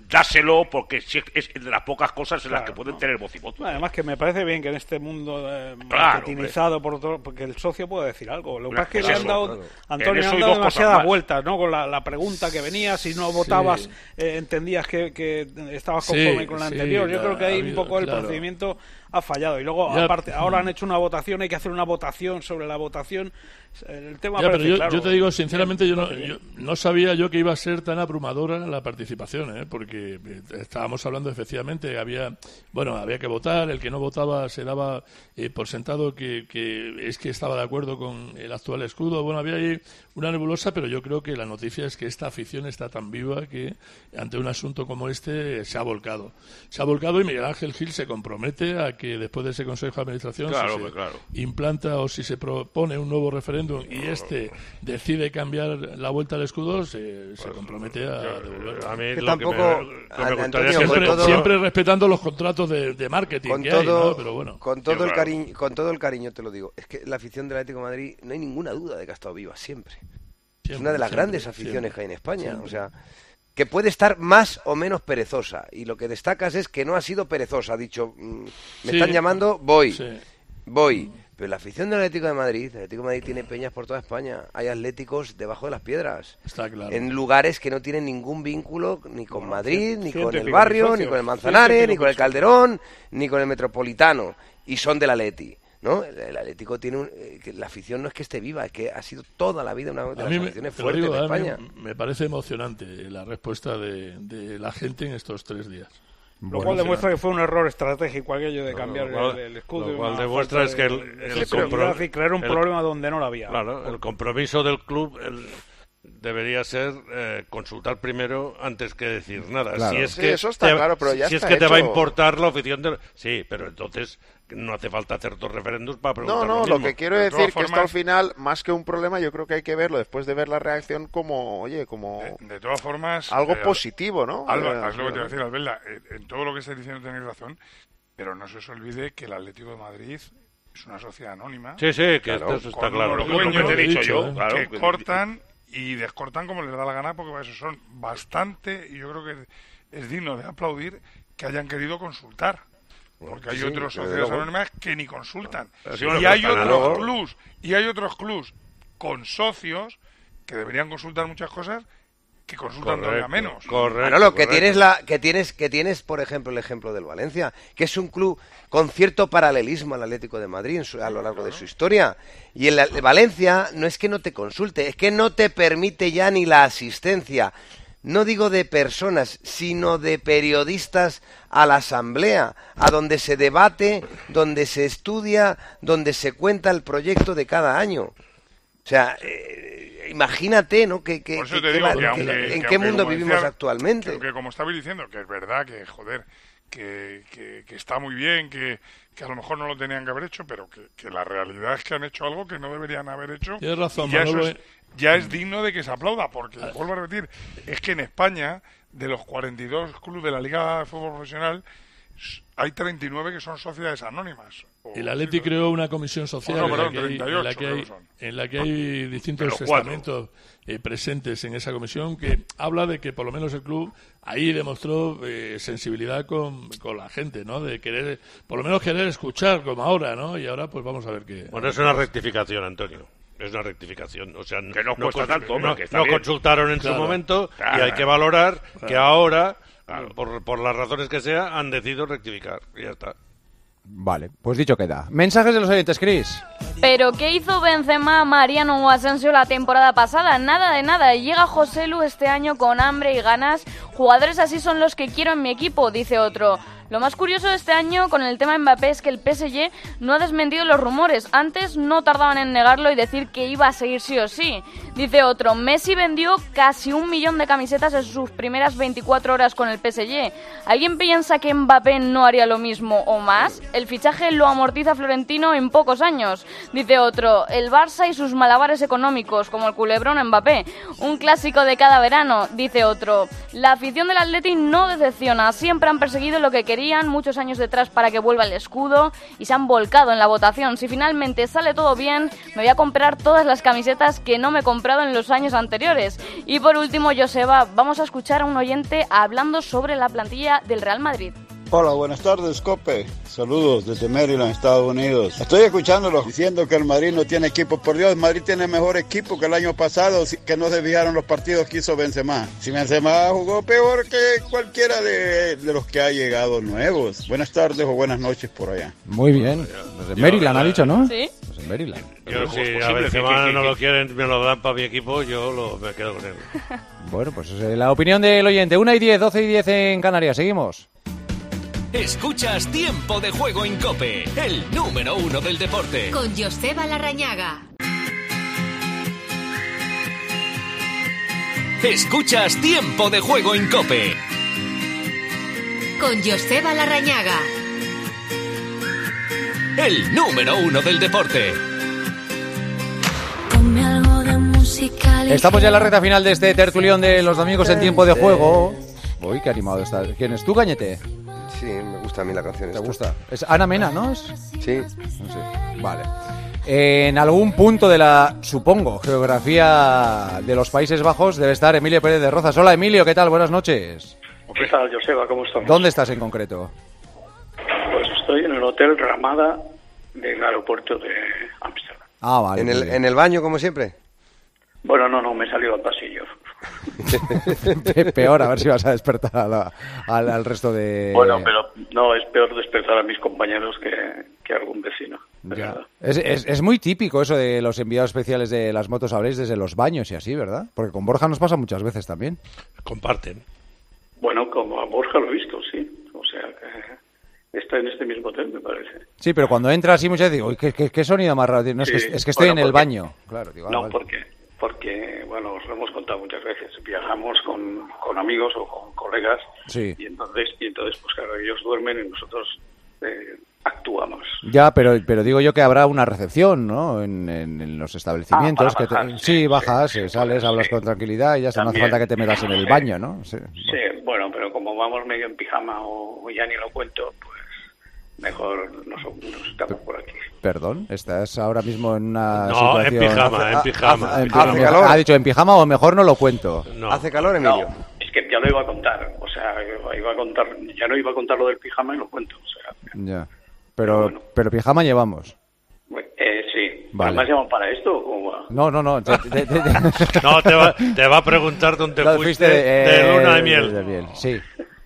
dáselo, porque es de las pocas cosas en claro, las que pueden ¿no? tener voz y voto. Además que me parece bien que en este mundo eh, claro, marketingizado por todo, porque el socio puede decir algo. Lo que pasa es que le han eso, dado, claro. Antonio, le han dado demasiadas vueltas, ¿no? Con la, la pregunta que venía, si no votabas, sí. eh, entendías que, que estabas conforme sí, con la sí, anterior. Yo ya, creo que ahí habido, un poco el claro. procedimiento ha fallado. Y luego, ya, aparte, ahora han hecho una votación, hay que hacer una votación sobre la votación. El tema ya, parece, pero yo, claro, yo te digo, sinceramente, yo no, yo no sabía yo que iba a ser tan abrumadora la participación, ¿eh? Porque estábamos hablando, efectivamente, había bueno había que votar, el que no votaba se daba eh, por sentado que, que es que estaba de acuerdo con el actual escudo. Bueno, había ahí una nebulosa, pero yo creo que la noticia es que esta afición está tan viva que ante un asunto como este se ha volcado. Se ha volcado y Miguel Ángel Gil se compromete a que después de ese Consejo de Administración, claro, si se pues, claro. implanta o si se propone un nuevo referéndum y este decide cambiar la vuelta al escudo, se, se compromete a devolverlo. A mí que lo tampoco, que me, que me Antonio, siempre, todo, siempre respetando los contratos de, de marketing con que todo, hay, ¿no? Pero bueno. Con todo, Yo, el claro. cariño, con todo el cariño te lo digo, es que la afición del Atlético de Madrid no hay ninguna duda de que ha estado viva siempre. Siempre, es una de las siempre, grandes aficiones siempre, que hay en España. Siempre. O sea, que puede estar más o menos perezosa. Y lo que destacas es que no ha sido perezosa. Ha dicho, mm, me sí. están llamando, voy. Sí. Voy. Pero la afición del Atlético de Madrid, el Atlético de Madrid tiene peñas por toda España. Hay atléticos debajo de las piedras. Está claro. En lugares que no tienen ningún vínculo ni con bueno, Madrid, ni con el barrio, ni con el Manzanares, ni con el Calderón, ni con el Metropolitano. Y son del Atleti. ¿No? El, el Atlético tiene un, eh, que la afición no es que esté viva, es que ha sido toda la vida una de las aficiones me, fuertes digo, de España. Me, me parece emocionante la respuesta de, de la gente en estos tres días. Lo bueno, cual demuestra que fue un error estratégico aquello de cambiar lo cual, el, el escudo. Lo cual demuestra es que el, el, el compromiso y crear un el, problema donde no lo había. Claro, el compromiso del club el, debería ser eh, consultar primero antes que decir nada. Claro. Si es sí, que eso está te, claro, pero ya si está es que hecho. te va a importar la oficina de... Sí, pero entonces no hace falta hacer dos referéndums para preguntar. No, no, lo, lo que quiero decir es que formas... esto al final, más que un problema, yo creo que hay que verlo después de ver la reacción como, oye, como... De, de todas formas... Algo eh, positivo, ¿no? Alba, es lo que te voy a decir, Albelda. En, en todo lo que estáis diciendo tenéis razón, pero no se os olvide que el Atlético de Madrid es una sociedad anónima. Sí, sí, que claro, esto está claro. Lo que te he dicho yo, claro, que, que cortan y descortan como les da la gana, porque para eso son bastante, y yo creo que es digno de aplaudir que hayan querido consultar. Porque hay sí, otros sociedades anónimas que ni consultan. Sí, y hay otros clubs, y hay otros clubs con socios que deberían consultar muchas cosas que consultan todavía menos. Correcto. Bueno, lo que tienes la que tienes que tienes, por ejemplo, el ejemplo del Valencia, que es un club con cierto paralelismo al Atlético de Madrid en su, a lo largo de su historia. Y el, el Valencia no es que no te consulte, es que no te permite ya ni la asistencia. No digo de personas, sino de periodistas a la asamblea, a donde se debate, donde se estudia, donde se cuenta el proyecto de cada año. O sea, eh, imagínate, ¿no? Que, que, que, que, digo, que, que aunque, en que qué mundo decía, vivimos actualmente. Que, que como estabais diciendo, que es verdad que, joder, que, que, que está muy bien, que, que a lo mejor no lo tenían que haber hecho, pero que, que la realidad es que han hecho algo que no deberían haber hecho. Tienes razón, y ya Manolo, eso es, ya es digno de que se aplauda, porque, ah. vuelvo a repetir, es que en España, de los cuarenta y dos clubes de la Liga de Fútbol Profesional, hay treinta y nueve que son sociedades anónimas. El Atleti creó una comisión social oh, no, perdón, en, la que hay, en, la que hay, en la que hay distintos estamentos eh, presentes en esa comisión, que habla de que por lo menos el club ahí demostró eh, sensibilidad con, con la gente, ¿no? De querer, por lo menos querer escuchar como ahora, ¿no? Y ahora pues vamos a ver qué... Bueno, es una rectificación, Antonio. Es una rectificación, o sea, que no, no, cuesta tanto, hombre, no, que está no bien. consultaron en claro. su momento claro. y hay que valorar claro. que ahora, claro. por, por las razones que sea, han decidido rectificar y ya está. Vale, pues dicho queda. Mensajes de los oyentes, Chris. ¿Pero qué hizo Benzema, Mariano o Asensio la temporada pasada? Nada de nada. Llega José Lu este año con hambre y ganas. Jugadores así son los que quiero en mi equipo, dice otro. Lo más curioso de este año con el tema Mbappé es que el P S G no ha desmentido los rumores. Antes no tardaban en negarlo y decir que iba a seguir sí o sí. Dice otro, Messi vendió casi un millón de camisetas en sus primeras veinticuatro horas con el P S G. ¿Alguien piensa que Mbappé no haría lo mismo o más? El fichaje lo amortiza Florentino en pocos años. Dice otro, el Barça y sus malabares económicos, como el culebrón Mbappé. Un clásico de cada verano, dice otro. La afición del Atleti no decepciona, siempre han perseguido lo que querían muchos años detrás para que vuelva el escudo y se han volcado en la votación. Si finalmente sale todo bien, me voy a comprar todas las camisetas que no me he comprado en los años anteriores. Y por último, Joseba, vamos a escuchar a un oyente hablando sobre la plantilla del Real Madrid. Hola, buenas tardes, Cope. Saludos desde Maryland, Estados Unidos. Estoy escuchándolo diciendo que el Madrid no tiene equipo. Por Dios, el Madrid tiene mejor equipo que el año pasado, que no se fijaron los partidos que hizo Benzema. Si Benzema jugó peor que cualquiera de, de los que ha llegado nuevos. Buenas tardes o buenas noches por allá. Muy bien. Desde Maryland ha dicho, ¿no? Sí. Pues en Maryland. Yo, si a Benzema no lo quieren, me lo dan para mi equipo, yo lo, me quedo con él. Bueno, pues es la opinión del oyente. una y diez, doce y diez en Canarias. Seguimos. Escuchas Tiempo de Juego en COPE, el número uno del deporte. Con Joseba Larrañaga. Escuchas Tiempo de Juego en COPE. Con Joseba Larrañaga. El número uno del deporte. Estamos ya en la recta final de este tertulión de los domingos en Tiempo de Juego. Uy, qué animado está. ¿Quién es tú, Cañete? Sí, me gusta a mí la canción. ¿Te esta. gusta? Es Ana Mena, ¿no? Es... Sí. sí. Vale. En algún punto de la, supongo, geografía de los Países Bajos debe estar Emilio Pérez de Rozas. Hola, Emilio, ¿qué tal? Buenas noches. ¿Qué tal, Joseba? ¿Cómo estamos? ¿Dónde estás en concreto? Pues estoy en el Hotel Ramada del aeropuerto de Ámsterdam. Ah, vale. ¿En el, ¿En el baño, como siempre? Bueno, no, no, me he salido al pasillo. Peor, a ver si vas a despertar a la, al, al resto de... Bueno, pero no, es peor despertar a mis compañeros que, que a algún vecino. Ya. Es, es, es muy típico eso de los enviados especiales de las motos, habléis desde los baños y así, ¿verdad? Porque con Borja nos pasa muchas veces también. Comparten. Bueno, como a Borja lo he visto, sí. O sea, que está en este mismo hotel, me parece. Sí, pero cuando entra así muchas veces digo, ¿qué, qué, qué sonido más raro? No, es, sí. que, es que estoy bueno, en el porque, baño. Claro, digo, ah, no, vale. porque, porque, bueno, os lo hemos contado muchas veces. Viajamos con, con amigos o con colegas sí. y entonces, y entonces pues claro, ellos duermen y nosotros eh, actuamos. Ya, pero pero digo yo que habrá una recepción, ¿no? En, en, en los establecimientos. Ah, que te, bajar, sí, sí, bajas, sí, sales, sí, hablas sí. con tranquilidad y ya está. No hace falta que te metas en el sí. baño, ¿no? Sí, sí bueno. bueno, pero como vamos medio en pijama o, o ya ni lo cuento, pues mejor nos, nos estamos por aquí. Perdón, ¿estás ahora mismo en una no, situación... en pijama, en pijama. ¿Hace, en pijama. ¿Hace calor? ¿Ha dicho en pijama o mejor no lo cuento? No. ¿Hace calor, Emilio? No, es que ya lo iba a contar. O sea, iba a contar, ya no iba a contar lo del pijama y lo cuento. O sea, ya. Pero, bueno. pero pijama llevamos. Eh, sí. Vale. ¿Me has llamado para esto o va? No, no, no. Te, te, te... no, te va, te va a preguntar dónde no, fuiste, fuiste de, eh, de luna de miel. De miel. Sí.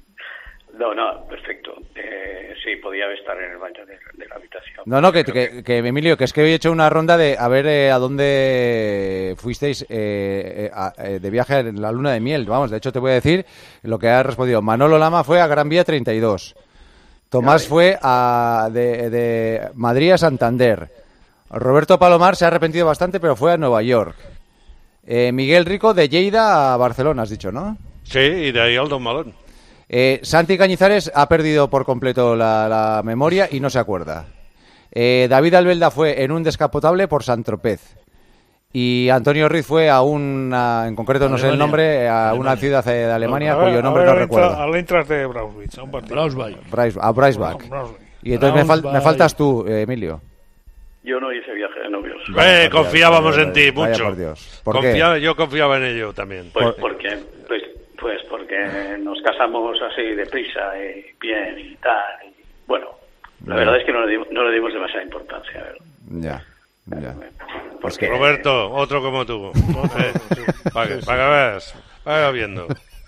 No, no, perfecto. Eh, sí, podía estar en el baño de, de la habitación. No, no, que, que, que Emilio, que es que hoy he hecho una ronda de a ver eh, a dónde fuisteis eh, a, eh, de viaje en la luna de miel. Vamos, de hecho te voy a decir lo que ha respondido. Manolo Lama fue a Gran Vía treinta y dos. Tomás fue a, de, de Madrid a Santander. Roberto Palomar se ha arrepentido bastante, pero fue a Nueva York. Eh, Miguel Rico de Lleida a Barcelona, has dicho, ¿no? Sí, y de ahí al Don Malón. Eh, Santi Cañizares ha perdido por completo la, la memoria y no se acuerda. Eh, David Albelda fue en un descapotable por Sant-Tropez. Y Antonio Ruiz fue a una, en concreto no Alemania. sé el nombre, a Alemania. Una ciudad de Alemania no, cuyo nombre no recuerdo. Al Eintracht de Braunschweig, a un partido. Braunschweig. Braunschweig. A Braunschweig. Y entonces me, fal, me faltas tú, eh, Emilio. Yo no hice viaje de novios. Eh, confiábamos en ti vaya mucho. Por Dios. ¿Por Confiaba, qué? Yo confiaba en ello también. Pues porque, pues, pues porque nos casamos así deprisa y bien y tal. Y, bueno, la verdad es que no le dimos, no le dimos demasiada importancia. ¿verdad? Ya. Ya. Pues que... Roberto, otro como tú. eh, para que, para que veas, vaya viendo.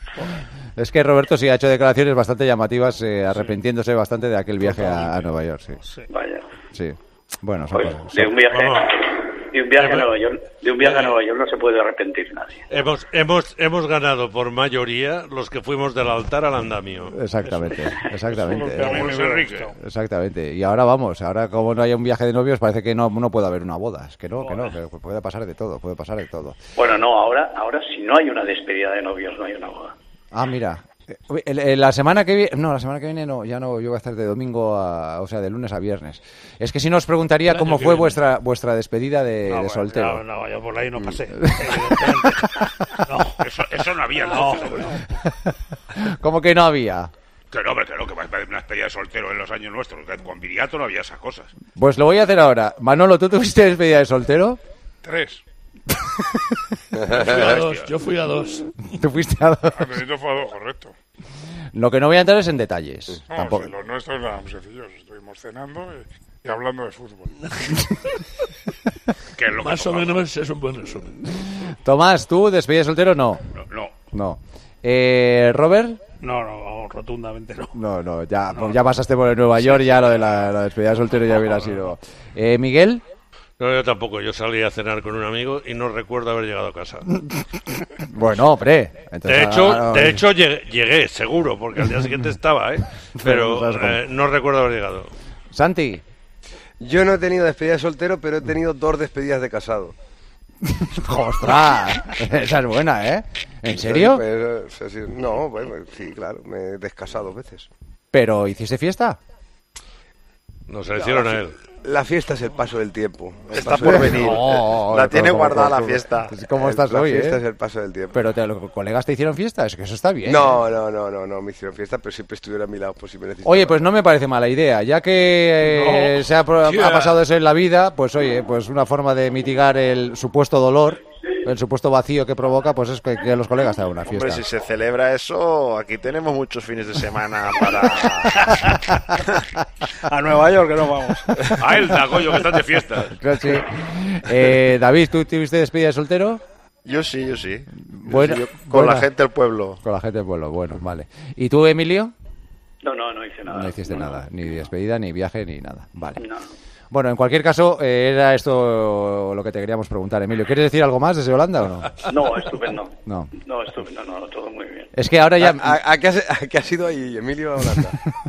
Es que Roberto sí ha hecho declaraciones bastante llamativas, eh, arrepintiéndose bastante de aquel viaje a, a Nueva York. Sí. Vaya. Sí. Bueno, son pues, cosas. de un viaje, de un viaje a Nueva York, de un viaje a Nueva York no se puede arrepentir nadie. Hemos, hemos, hemos ganado por mayoría los que fuimos del altar al andamio. Exactamente, exactamente. Enrique. Exactamente. Y ahora vamos, ahora como no haya un viaje de novios parece que no, no puede haber una boda. Es que no, que no, que puede pasar de todo, puede pasar de todo. Bueno, no, ahora, ahora si no hay una despedida de novios no hay una boda. Ah, mira. La semana que viene, no, la semana que viene no, ya no, yo voy a estar de domingo a, o sea, de lunes a viernes. Es que si no os preguntaría cómo fue vuestra vuestra despedida de, no, de bueno, soltero. No, no, yo por ahí no pasé. no, eso, eso no había. No, no. ¿Cómo que no había? Que no, hombre, que no, que una despedida de soltero en los años nuestros. Que con Viriato no había esas cosas. Pues lo voy a hacer ahora. Manolo, ¿tú tuviste despedida de soltero? Tres. Yo fui a dos, yo fui a dos. Tú fuiste a dos. Benito fue a dos, correcto. Lo que no voy a entrar es en detalles. No, tampoco. Sí, los nuestros eran muy sencillos. Estuvimos cenando y, y hablando de fútbol. Que es lo Más que o menos es un buen resumen. Tomás, ¿tú despedida de soltero? No. No. No. No. Eh, ¿Robert? No, no, rotundamente no. No, no, ya, no, ya pasaste por el Nueva York, ya lo de la, la despedida de soltero ya hubiera sido. Eh, ¿Miguel? No, yo tampoco. Yo salí a cenar con un amigo y no recuerdo haber llegado a casa. Bueno, hombre. Entonces, de hecho, ah, no, de hecho llegué, llegué, seguro, porque al día siguiente estaba, ¿eh? Pero eh, no recuerdo haber llegado. Santi. Yo no he tenido despedida de soltero, pero he tenido dos despedidas de casado. ¡Ostras! Esa es buena, ¿eh? ¿En serio? Pues, pues, no, bueno, sí, claro, me he descasado dos veces. ¿Pero hiciste fiesta? No, se le hicieron no, a él. La fiesta es el paso del tiempo. Está por venir. No, la tiene ¿cómo, guardada cómo, la fiesta. ¿Cómo estás la hoy, La fiesta eh? es el paso del tiempo. ¿Pero te, los colegas te hicieron fiesta? Es que eso está bien. No, ¿eh? no, no, no, no me hicieron fiesta, pero siempre estuvieron a mi lado por si me necesitaban. Oye, pues no me parece mala idea. Ya que eh, No, se ha, pro- yeah. ha pasado eso en la vida, pues oye, pues una forma de mitigar el supuesto dolor, el supuesto vacío que provoca, pues es que, que los colegas te hagan una fiesta. Hombre, si se celebra eso, aquí tenemos muchos fines de semana para... A Nueva York que no vamos. A Elda, coño, que están de fiesta. Claro, sí. Eh, David, ¿tú tuviste despedida de soltero? Yo sí, yo sí. Yo Bueno, sí, yo- con buena. la gente del pueblo. Con la gente del pueblo, bueno, vale. ¿Y tú, Emilio? No, no, no hice nada. No hiciste nada, ni despedida, ni viaje, ni nada. Vale. No. Bueno, en cualquier caso, eh, era esto lo que te queríamos preguntar, Emilio. ¿Quieres decir algo más desde Holanda o no? No, estupendo. No. No, estupendo, no, todo muy bien. Es que ahora ya... ¿A, a, a qué, has, a qué has ido ahí, Emilio, a Holanda?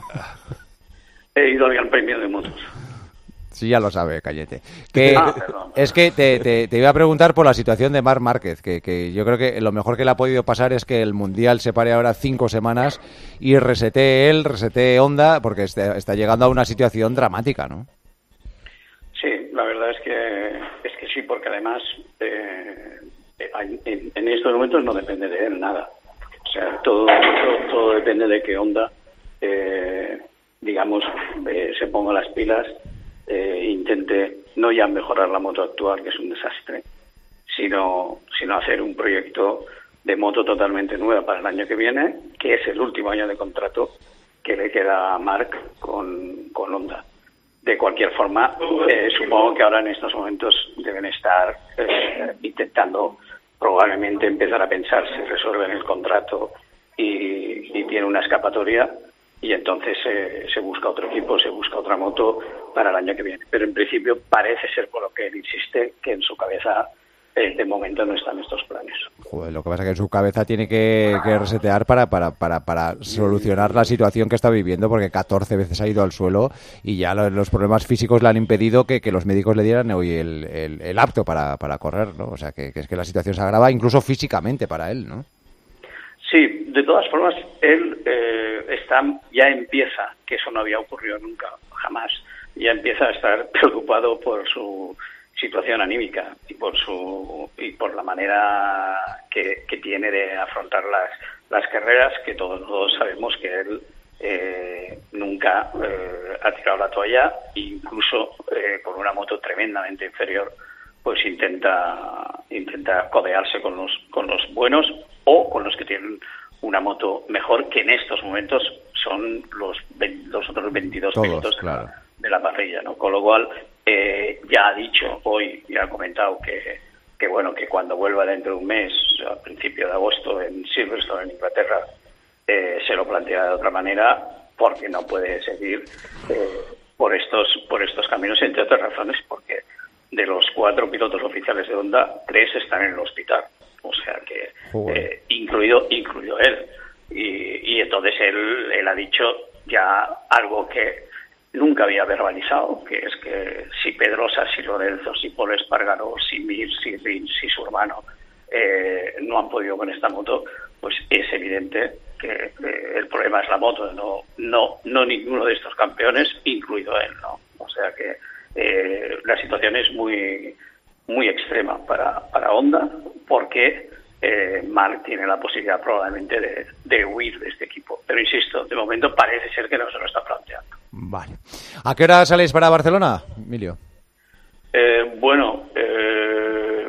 He ido al Gran Premio de Motos. Sí, ya lo sabe, Cayete. Que, Ah, perdón. es que te, te, te iba a preguntar por la situación de Marc Márquez, que, que yo creo que lo mejor que le ha podido pasar es que el Mundial se pare ahora cinco semanas y resetee él, resetee Honda, porque está, está llegando a una situación dramática, ¿no? Sí, la verdad es que es que sí, porque además eh, en, en estos momentos no depende de él nada. O sea, todo todo, todo depende de que Honda, eh, digamos, eh, se ponga las pilas, eh, intente no ya mejorar la moto actual, que es un desastre, sino sino hacer un proyecto de moto totalmente nueva para el año que viene, que es el último año de contrato que le queda a Marc con, con Honda. De cualquier forma, eh, supongo que ahora en estos momentos deben estar eh, intentando probablemente empezar a pensar si resuelven el contrato y, y tiene una escapatoria, y entonces eh, se busca otro equipo, se busca otra moto para el año que viene. Pero en principio parece ser, por lo que él insiste, que en su cabeza eh, de momento no están estos planes. Joder, lo que pasa es que en su cabeza tiene que, que resetear para, para, para, para solucionar la situación que está viviendo, porque catorce veces ha ido al suelo y ya los, los problemas físicos le han impedido que, que los médicos le dieran hoy el, el, el apto para, para correr, ¿no? O sea, que, que es que la situación se agrava incluso físicamente para él, ¿no? Sí, de todas formas, él eh, está, ya empieza, que eso no había ocurrido nunca, jamás, ya empieza a estar preocupado por su situación anímica y por su y por la manera que, que tiene de afrontar las, las carreras, que todos, todos sabemos que él eh, nunca eh, ha tirado la toalla, incluso eh, con una moto tremendamente inferior, pues intenta intenta codearse con los con los buenos o con los que tienen una moto mejor, que en estos momentos son los los otros veintidós Todos, pilotos claro. de, la, de la parrilla, ¿no? Con lo cual eh, ya ha dicho hoy, ya ha comentado que que bueno, que cuando vuelva dentro de un mes, a principio de agosto, en Silverstone, en Inglaterra, eh, se lo plantea de otra manera, porque no puede seguir eh, por estos por estos caminos, entre otras razones, porque de los cuatro pilotos oficiales de Honda, tres están en el hospital, o sea que eh, incluido incluido él, y, y entonces él, él ha dicho ya algo que nunca había verbalizado, que es que si Pedrosa, si Lorenzo, si Paul Espargaró, si Mir, si Rins, si su hermano eh, no han podido con esta moto, pues es evidente que eh, el problema es la moto, no no no ninguno de estos campeones, incluido él, ¿no? O sea que eh, la situación es muy muy extrema para para Honda, porque eh, Marc tiene la posibilidad probablemente de, de huir de este equipo, pero insisto, de momento parece ser que no se lo está planteando. Vale. ¿A qué hora saléis para Barcelona, Emilio? Eh, bueno, eh,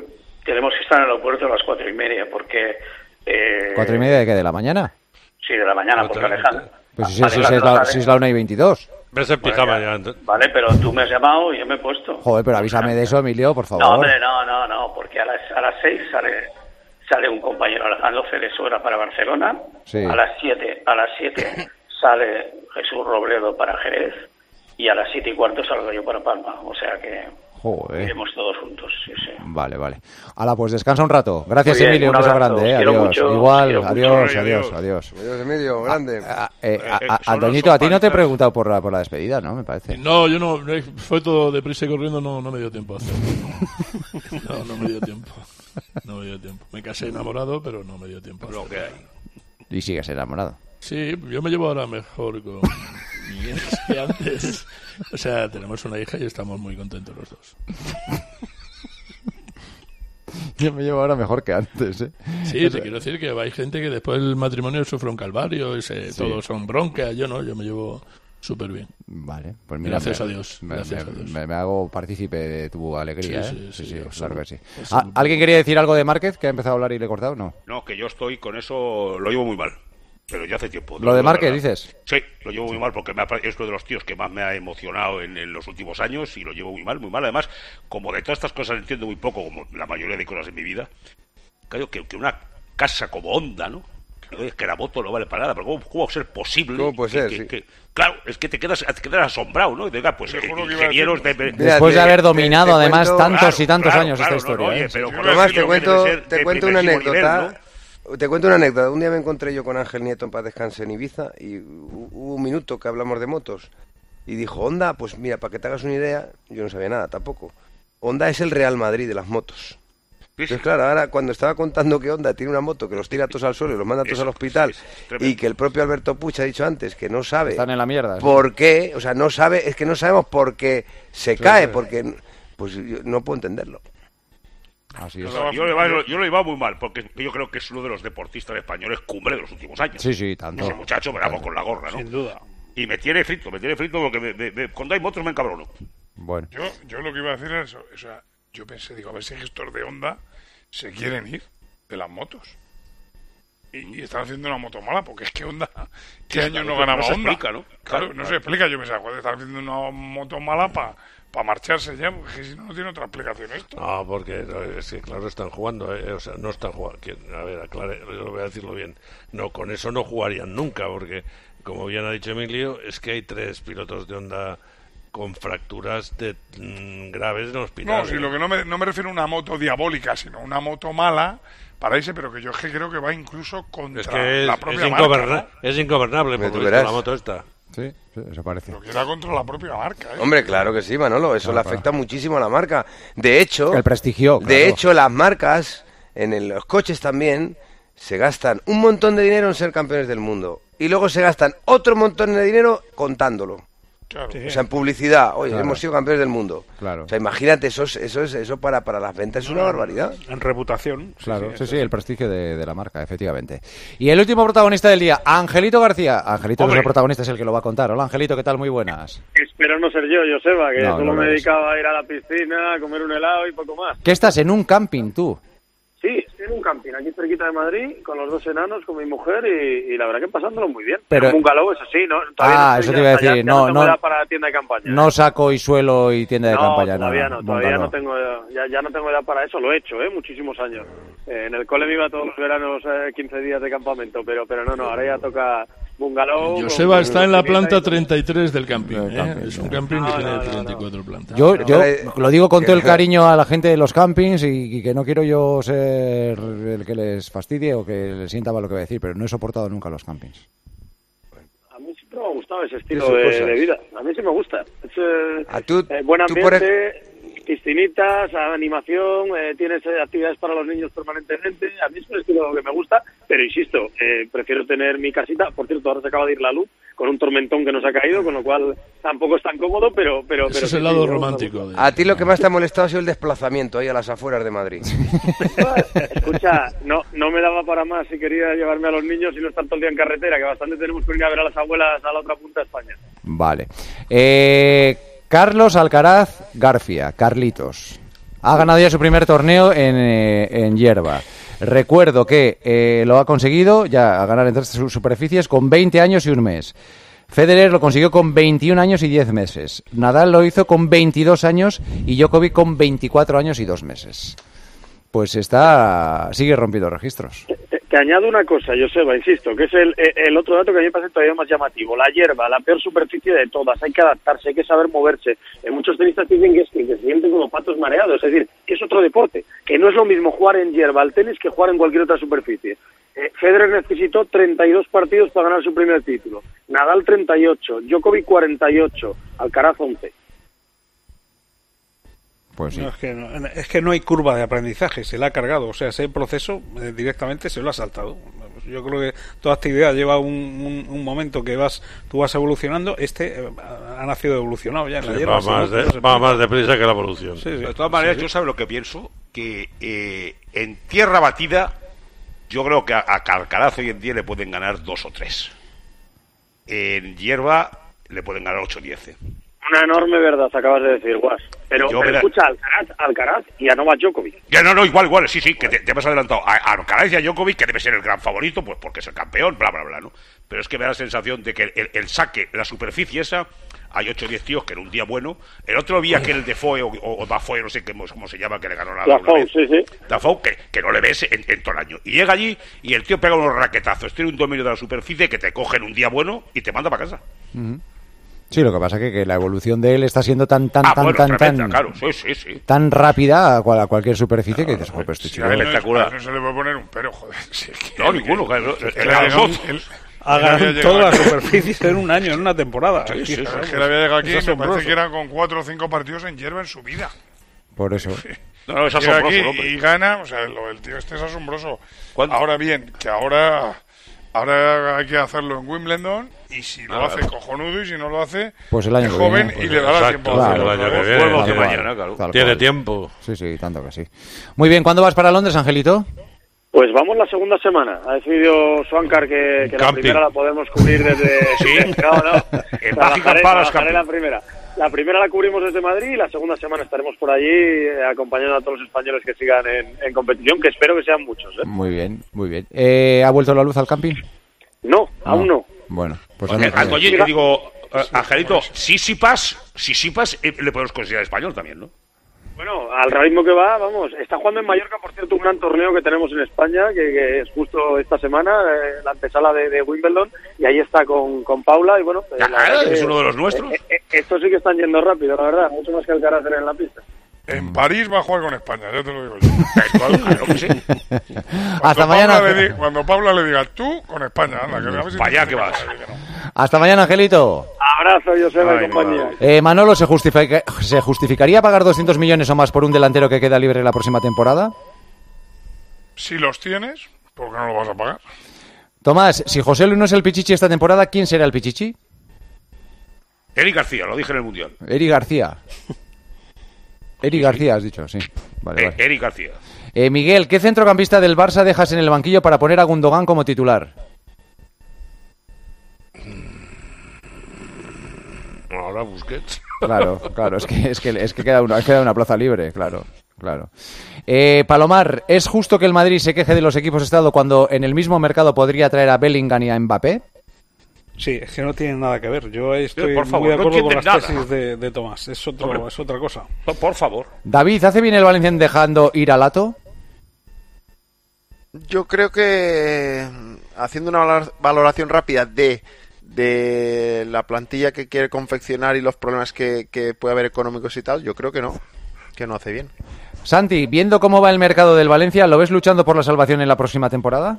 tenemos que estar en el aeropuerto a las cuatro y media, porque... Eh, ¿Cuatro y media de qué? ¿De la mañana? Sí, de la mañana, porque Alejandro... Pues si, si, si, es la, si es la una y veintidós. Ves en pijama ya. Vale, pero tú me has llamado y yo me he puesto. Joder, pero avísame de eso, Emilio, por favor. No, hombre, no, no, no, porque a las, a las seis sale, sale un compañero Alejandro Ceresura para Barcelona. Sí. A las siete, a las siete sale Jesús Robledo para Jerez. Y a las siete y cuarto salgo yo para Palma. O sea que Joder. iremos todos juntos, sí, sí. Vale, vale. Hala, pues descansa un rato. Gracias, Bien, Emilio, un un beso abrazo. grande. Eh. Quiero Adiós. mucho, Igual, quiero adiós, mucho. adiós, adiós. Adiós, Emilio, grande. A, eh, a, a, a Antoñito, a ti no te he preguntado por la, por la despedida, ¿no? Me parece. No, yo no, fue todo deprisa y corriendo, no, no me dio tiempo a hacerlo. No, no me dio tiempo. No me dio tiempo. Me casé enamorado, pero no me dio tiempo a hacerlo. que hay. Y sigues enamorado. Sí, yo me llevo ahora mejor con mi ex que antes. O sea, tenemos una hija y estamos muy contentos los dos. Yo me llevo ahora mejor que antes, ¿eh? Sí, te quiero decir que hay gente que después del matrimonio sufre un calvario, y se, Sí. todos son broncas. Yo no, yo me llevo súper bien. Vale, pues mira, Gracias me, a Dios. Me, Gracias me- a Dios. me- me hago partícipe de tu alegría, Sí, ¿eh? sí, sí, claro absoluto. que sí. Absoluto. Ah, ¿Alguien quería decir algo de Márquez, que ha empezado a hablar y le he cortado? No. No, que yo estoy con eso, lo llevo muy mal. Pero ya hace tiempo. ¿Lo de la Márquez, verdad. dices? Sí, lo llevo muy mal porque me ha pare- es uno de los tíos que más me ha emocionado en, en los últimos años y lo llevo muy mal, muy mal. Además, como de todas estas cosas entiendo muy poco, como la mayoría de cosas en mi vida, creo que, que una casa como Honda, ¿no? Que, que la moto no vale para nada, pero ¿cómo, cómo va a ser posible? ¿Cómo puede que- ser? que- Sí. que- claro, es que te quedas, te quedas asombrado, ¿no? Y diga, pues eh, juro que iba a ingenieros de... decirlo. Después de haber dominado, te además, cuento- tantos y tantos Claro, años claro, esta no, historia. no, oye, ¿eh? pero Sí, con Además, lo te que cuento, debe ser te de cuento una primerísimo nivel, anécdota. ¿no? Te cuento una anécdota. Un día me encontré yo con Ángel Nieto en paz descanse en Ibiza y hu- hubo un minuto que hablamos de motos. Y dijo, Honda, pues mira, para que te hagas una idea, yo no sabía nada tampoco. Honda es el Real Madrid de las motos. Entonces, claro, ahora cuando estaba contando que Honda tiene una moto que los tira todos al suelo y los manda todos Eso, al hospital, es tremendo. y que el propio Alberto Puig ha dicho antes que no sabe Están en la mierda. ¿sí? por qué, o sea, no sabe, es que no sabemos por qué se cae, porque pues yo no puedo entenderlo. Así es. No, yo, lo llevaba, yo lo llevaba muy mal, porque yo creo que es uno de los deportistas españoles cumbre de los últimos años. Sí, sí, tanto. Ese muchacho me damos con la gorra, ¿no? Sin duda. Y me tiene frito, me tiene frito porque me, me- me- cuando hay motos me encabrono. Bueno. Yo, yo lo que iba a decir es eso. O sea, yo pensé, digo, a ver si gestor de Honda se quieren ir de las motos. Y, y están haciendo una moto mala, porque es que Honda, ¿qué Sí, año claro, no no ganaba se Honda? explica, ¿no? Claro, Claro, no claro. se explica. Yo pensaba, joder, están haciendo una moto mala para marcharse ya, porque si no, no tiene otra explicación esto. No, porque no, es que claro, están jugando, eh, o sea, no están jugando. que- A ver, aclare, yo voy a decirlo bien. No, con eso no jugarían nunca, porque, como bien ha dicho Emilio, es que hay tres pilotos de Honda con fracturas de, mm, graves en hospital. No, si lo que no me, no me refiero a una moto diabólica, sino una moto mala para irse, pero que yo es que creo que va incluso contra Es que es, la es, propia ingoberna- marca, es ingobernable, por Tú lo visto, verás. la moto esta. Sí, sí, eso parece. ¿no? Que era contra la propia marca, ¿eh? Hombre, claro que sí, Manolo, eso le afecta muchísimo a la marca. De hecho, El prestigio, de claro. hecho las marcas en el- los coches también se gastan un montón de dinero en ser campeones del mundo y luego se gastan otro montón de dinero contándolo. Claro. O sea, en publicidad, oye, Claro. hemos sido campeones del mundo. Claro. O sea, imagínate, eso es, eso es, eso para, para las ventas es una barbaridad. En reputación. sí, Claro, sí, eso sí, el prestigio de, de la marca, efectivamente. Y el último protagonista del día, Angelito García. Angelito no es Hombre. el protagonista, es el que lo va a contar. Hola, Angelito, ¿qué tal? Muy buenas. Espero no ser yo, Joseba, que No, solo no lo me eres. dedicaba a ir a la piscina, a comer un helado y poco más. ¿Qué estás en un camping tú? Sí, estoy en un camping aquí cerquita de Madrid, con los dos enanos, con mi mujer y, y la verdad que pasándolo muy bien. Pero- En un bungalow, eso sí, ¿no? Todavía Ah, no eso estoy te iba a hasta ya- decir, ya no, no tengo no- edad para tienda de campaña. No saco y suelo y tienda de no, campaña, todavía no. no, todavía bungalow. no tengo, ya, ya no tengo edad para eso, lo he hecho, ¿eh? Muchísimos años. Eh, en el cole me iba todos los veranos eh, quince días de campamento, pero pero no, no, ahora ya toca bungalow. Joseba con- está en la con piscina planta y todo. treinta y tres del camping. Del ¿eh? camping, Es un sí. camping que No, tiene no, no, treinta y cuatro plantas. Yo, yo Eh, lo digo con todo el que- cariño a la gente de los campings y, y que no quiero yo ser el que les fastidie o que les sienta mal lo que voy a decir, pero no he soportado nunca los campings. A mí siempre me ha gustado ese estilo Esas de, cosas. de vida. A mí sí me gusta. Es, eh, A tú- eh, buen tú por ambiente, piscinitas, animación, eh, tienes eh, actividades para los niños permanentemente. A mí es un estilo que me gusta, pero insisto, eh, prefiero tener mi casita. Por cierto, ahora se acaba de ir la luz con un tormentón que nos ha caído, con lo cual tampoco es tan cómodo, pero... pero, Ese pero es sí, el sí, lado me gusta romántico. mucho. de- A ti lo que más te ha molestado ha sido el desplazamiento ahí a las afueras de Madrid. Escucha, no, no me daba para más si quería llevarme a los niños y no estar todo el día en carretera, que bastante tenemos que ir a ver a las abuelas a la otra punta de España. Vale. Eh, Carlos Alcaraz García, Carlitos. Ha ganado ya su primer torneo en, eh, en hierba. Recuerdo que eh, lo ha conseguido ya a ganar en tres superficies con veinte años y un mes. Federer lo consiguió con veintiún años y diez meses. Nadal lo hizo con veintidós años y Djokovic con veinticuatro años y dos meses. Pues está sigue rompiendo registros. Te, te añado una cosa, Joseba, insisto, que es el, el otro dato que a mí me parece todavía más llamativo. La hierba, la peor superficie de todas, hay que adaptarse, hay que saber moverse. Eh, muchos tenistas dicen que, es, que se sienten como patos mareados, es decir, que es otro deporte, que no es lo mismo jugar en hierba al tenis que jugar en cualquier otra superficie. Eh, Federer necesitó treinta y dos partidos para ganar su primer título, Nadal treinta y ocho, Djokovic cuarenta y ocho, Alcaraz once. Pues sí. No, es, que no, es que no hay curva de aprendizaje, se la ha cargado, o sea, ese proceso eh, directamente se lo ha saltado. Yo creo que toda actividad lleva un, un, un momento que vas tú vas evolucionando, este eh, ha nacido evolucionado ya en la sí, hierba. Va, más, de, no va más deprisa que la evolución. Sí, sí. De todas maneras, sí, sí. Yo sabes lo que pienso, que eh, en tierra batida yo creo que a, a Alcaraz hoy en día le pueden ganar dos o tres. En hierba le pueden ganar ocho o diez. Una enorme verdad acabas de decir, Guas. Pero, pero escucha, Alcaraz, Alcaraz y a Novak Djokovic. Ya, no, no, igual, igual, sí, sí, que te, te has adelantado. A, a Alcaraz y a Djokovic, que debe ser el gran favorito, pues porque es el campeón, bla, bla, bla, ¿no? Pero es que me da la sensación de que el, el saque, la superficie esa, hay ocho o diez tíos que en un día bueno. El otro día que el Defoe o, o, o Dafoe, no sé qué, cómo se llama, que le ganó la Dafoe, sí, sí. Dafoe, que, que no le ves en, en todo el año. Y llega allí y el tío pega unos raquetazos, tiene un dominio de la superficie que te coge en un día bueno y te manda para casa. Uh-huh. Sí, lo que pasa es que, que la evolución de él está siendo tan tan ah, tan bueno, tan tremenda, tan claro, sí, sí, sí. tan rápida a, cual, a cualquier superficie claro, que dices, joder, este chico es espectacular. No se le puede poner un pero, joder. Si es que, no, ninguno, claro. El, el, el, el, ha ganado todas las superficies en un año, en una temporada. Sí, sí, sí, es que le había llegado aquí y me parece que eran con cuatro o cinco partidos en hierba en su vida. Por eso. Sí. No, no, es asombroso, aquí hombre. Y gana, o sea, lo, el tío este es asombroso. ¿Cuánto? Ahora bien, que ahora ahora hay que hacerlo en Wimbledon y si lo ah, hace claro. cojonudo y si no lo hace pues el año es que joven viene, y pues le dará exacto, tiempo claro, a hacerlo. el año que viene, Vuelvo que cual, mañana, claro. Tiene cual. tiempo. Sí, sí, tanto que sí. Muy bien, ¿cuándo vas para Londres, Angelito? Pues vamos la segunda semana. Ha decidido Swankar que, que la primera la podemos cubrir desde... Sí. No, no. En trabajaré, trabajaré la primera. La primera la cubrimos desde Madrid y la segunda semana estaremos por allí eh, acompañando a todos los españoles que sigan en, en competición, que espero que sean muchos. ¿eh? Muy bien, muy bien. Eh, ¿Ha vuelto la luz al camping? No, no. aún no. Bueno, pues... Oye, oye yo digo, uh, Angelito, Sisipas, Sisipas eh, le podemos considerar español también, ¿no? Bueno, al ritmo que va, vamos, está jugando en Mallorca, por cierto, un gran torneo que tenemos en España, que, que es justo esta semana, eh, la antesala de, de Wimbledon, y ahí está con, con Paula, y bueno... Eh, ah, es que, uno de los nuestros. Eh, eh, estos sí que están yendo rápido, la verdad, mucho más que el carácter en la pista. En París va a jugar con España, ya te lo digo yo. Claro que sí. Hasta mañana. Di, cuando Paula le diga tú, con España, anda, que a ver si para allá que vas. Hasta mañana, Angelito. Abrazo, Joseba y compañía. Eh, Manolo, ¿se, justifica, ¿se justificaría pagar doscientos millones o más por un delantero que queda libre la próxima temporada? Si los tienes, ¿por qué no lo vas a pagar? Tomás, si José Luis no es el Pichichi esta temporada, ¿quién será el Pichichi? Eric García, lo dije en el Mundial. Eric García. Eric García, has dicho, sí. Vale, eh, vale. Eric García. Eh, Miguel, ¿qué centrocampista del Barça dejas en el banquillo para poner a Gundogan como titular? Ahora Busquets. Claro, claro, es que, es que, es que queda, una, queda una plaza libre, claro. Claro. Eh, Palomar, ¿es justo que el Madrid se queje de los equipos estado cuando en el mismo mercado podría traer a Bellingham y a Mbappé? Sí, es que no tienen nada que ver. Yo estoy por favor, muy de acuerdo no con las nada. tesis de, de Tomás. Es, otro, Hombre, es otra cosa. Por favor. David, ¿hace bien el Valencia dejando ir a Lato? Yo creo que haciendo una valoración rápida de, de la plantilla que quiere confeccionar y los problemas que, que puede haber económicos y tal, yo creo que no, que no hace bien. Santi, viendo cómo va el mercado del Valencia, ¿lo ves luchando por la salvación en la próxima temporada?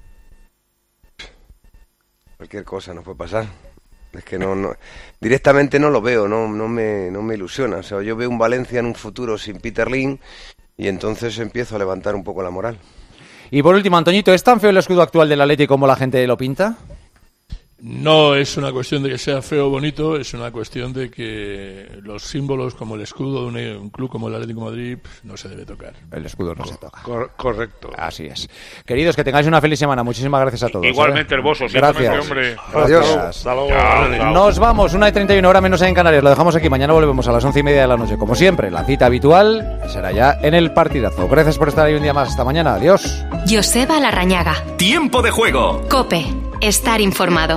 Cualquier cosa nos puede pasar. Es que no, no directamente no lo veo, no, no me, no me ilusiona. O sea, yo veo un Valencia en un futuro sin Peter Lim y entonces empiezo a levantar un poco la moral. Y por último, Antoñito, ¿es tan feo el escudo actual del Atleti como la gente lo pinta? No es una cuestión de que sea feo o bonito, es una cuestión de que los símbolos como el escudo de un, un club como el Atlético de Madrid no se debe tocar. El escudo no se toca. Cor- correcto. Así es. Queridos, que tengáis una feliz semana. Muchísimas gracias a todos. Igualmente, ¿eh? hermoso. Gracias. Hombre. Adiós. Hasta luego. Hasta luego. Nos vamos, una y treinta y una hora menos en Canarias. Lo dejamos aquí. Mañana volvemos a las once y media de la noche. Como siempre, la cita habitual será ya en el partidazo. Gracias por estar ahí un día más. Hasta mañana. Adiós. Joseba Larrañaga. Tiempo de juego. COPE. Estar informado.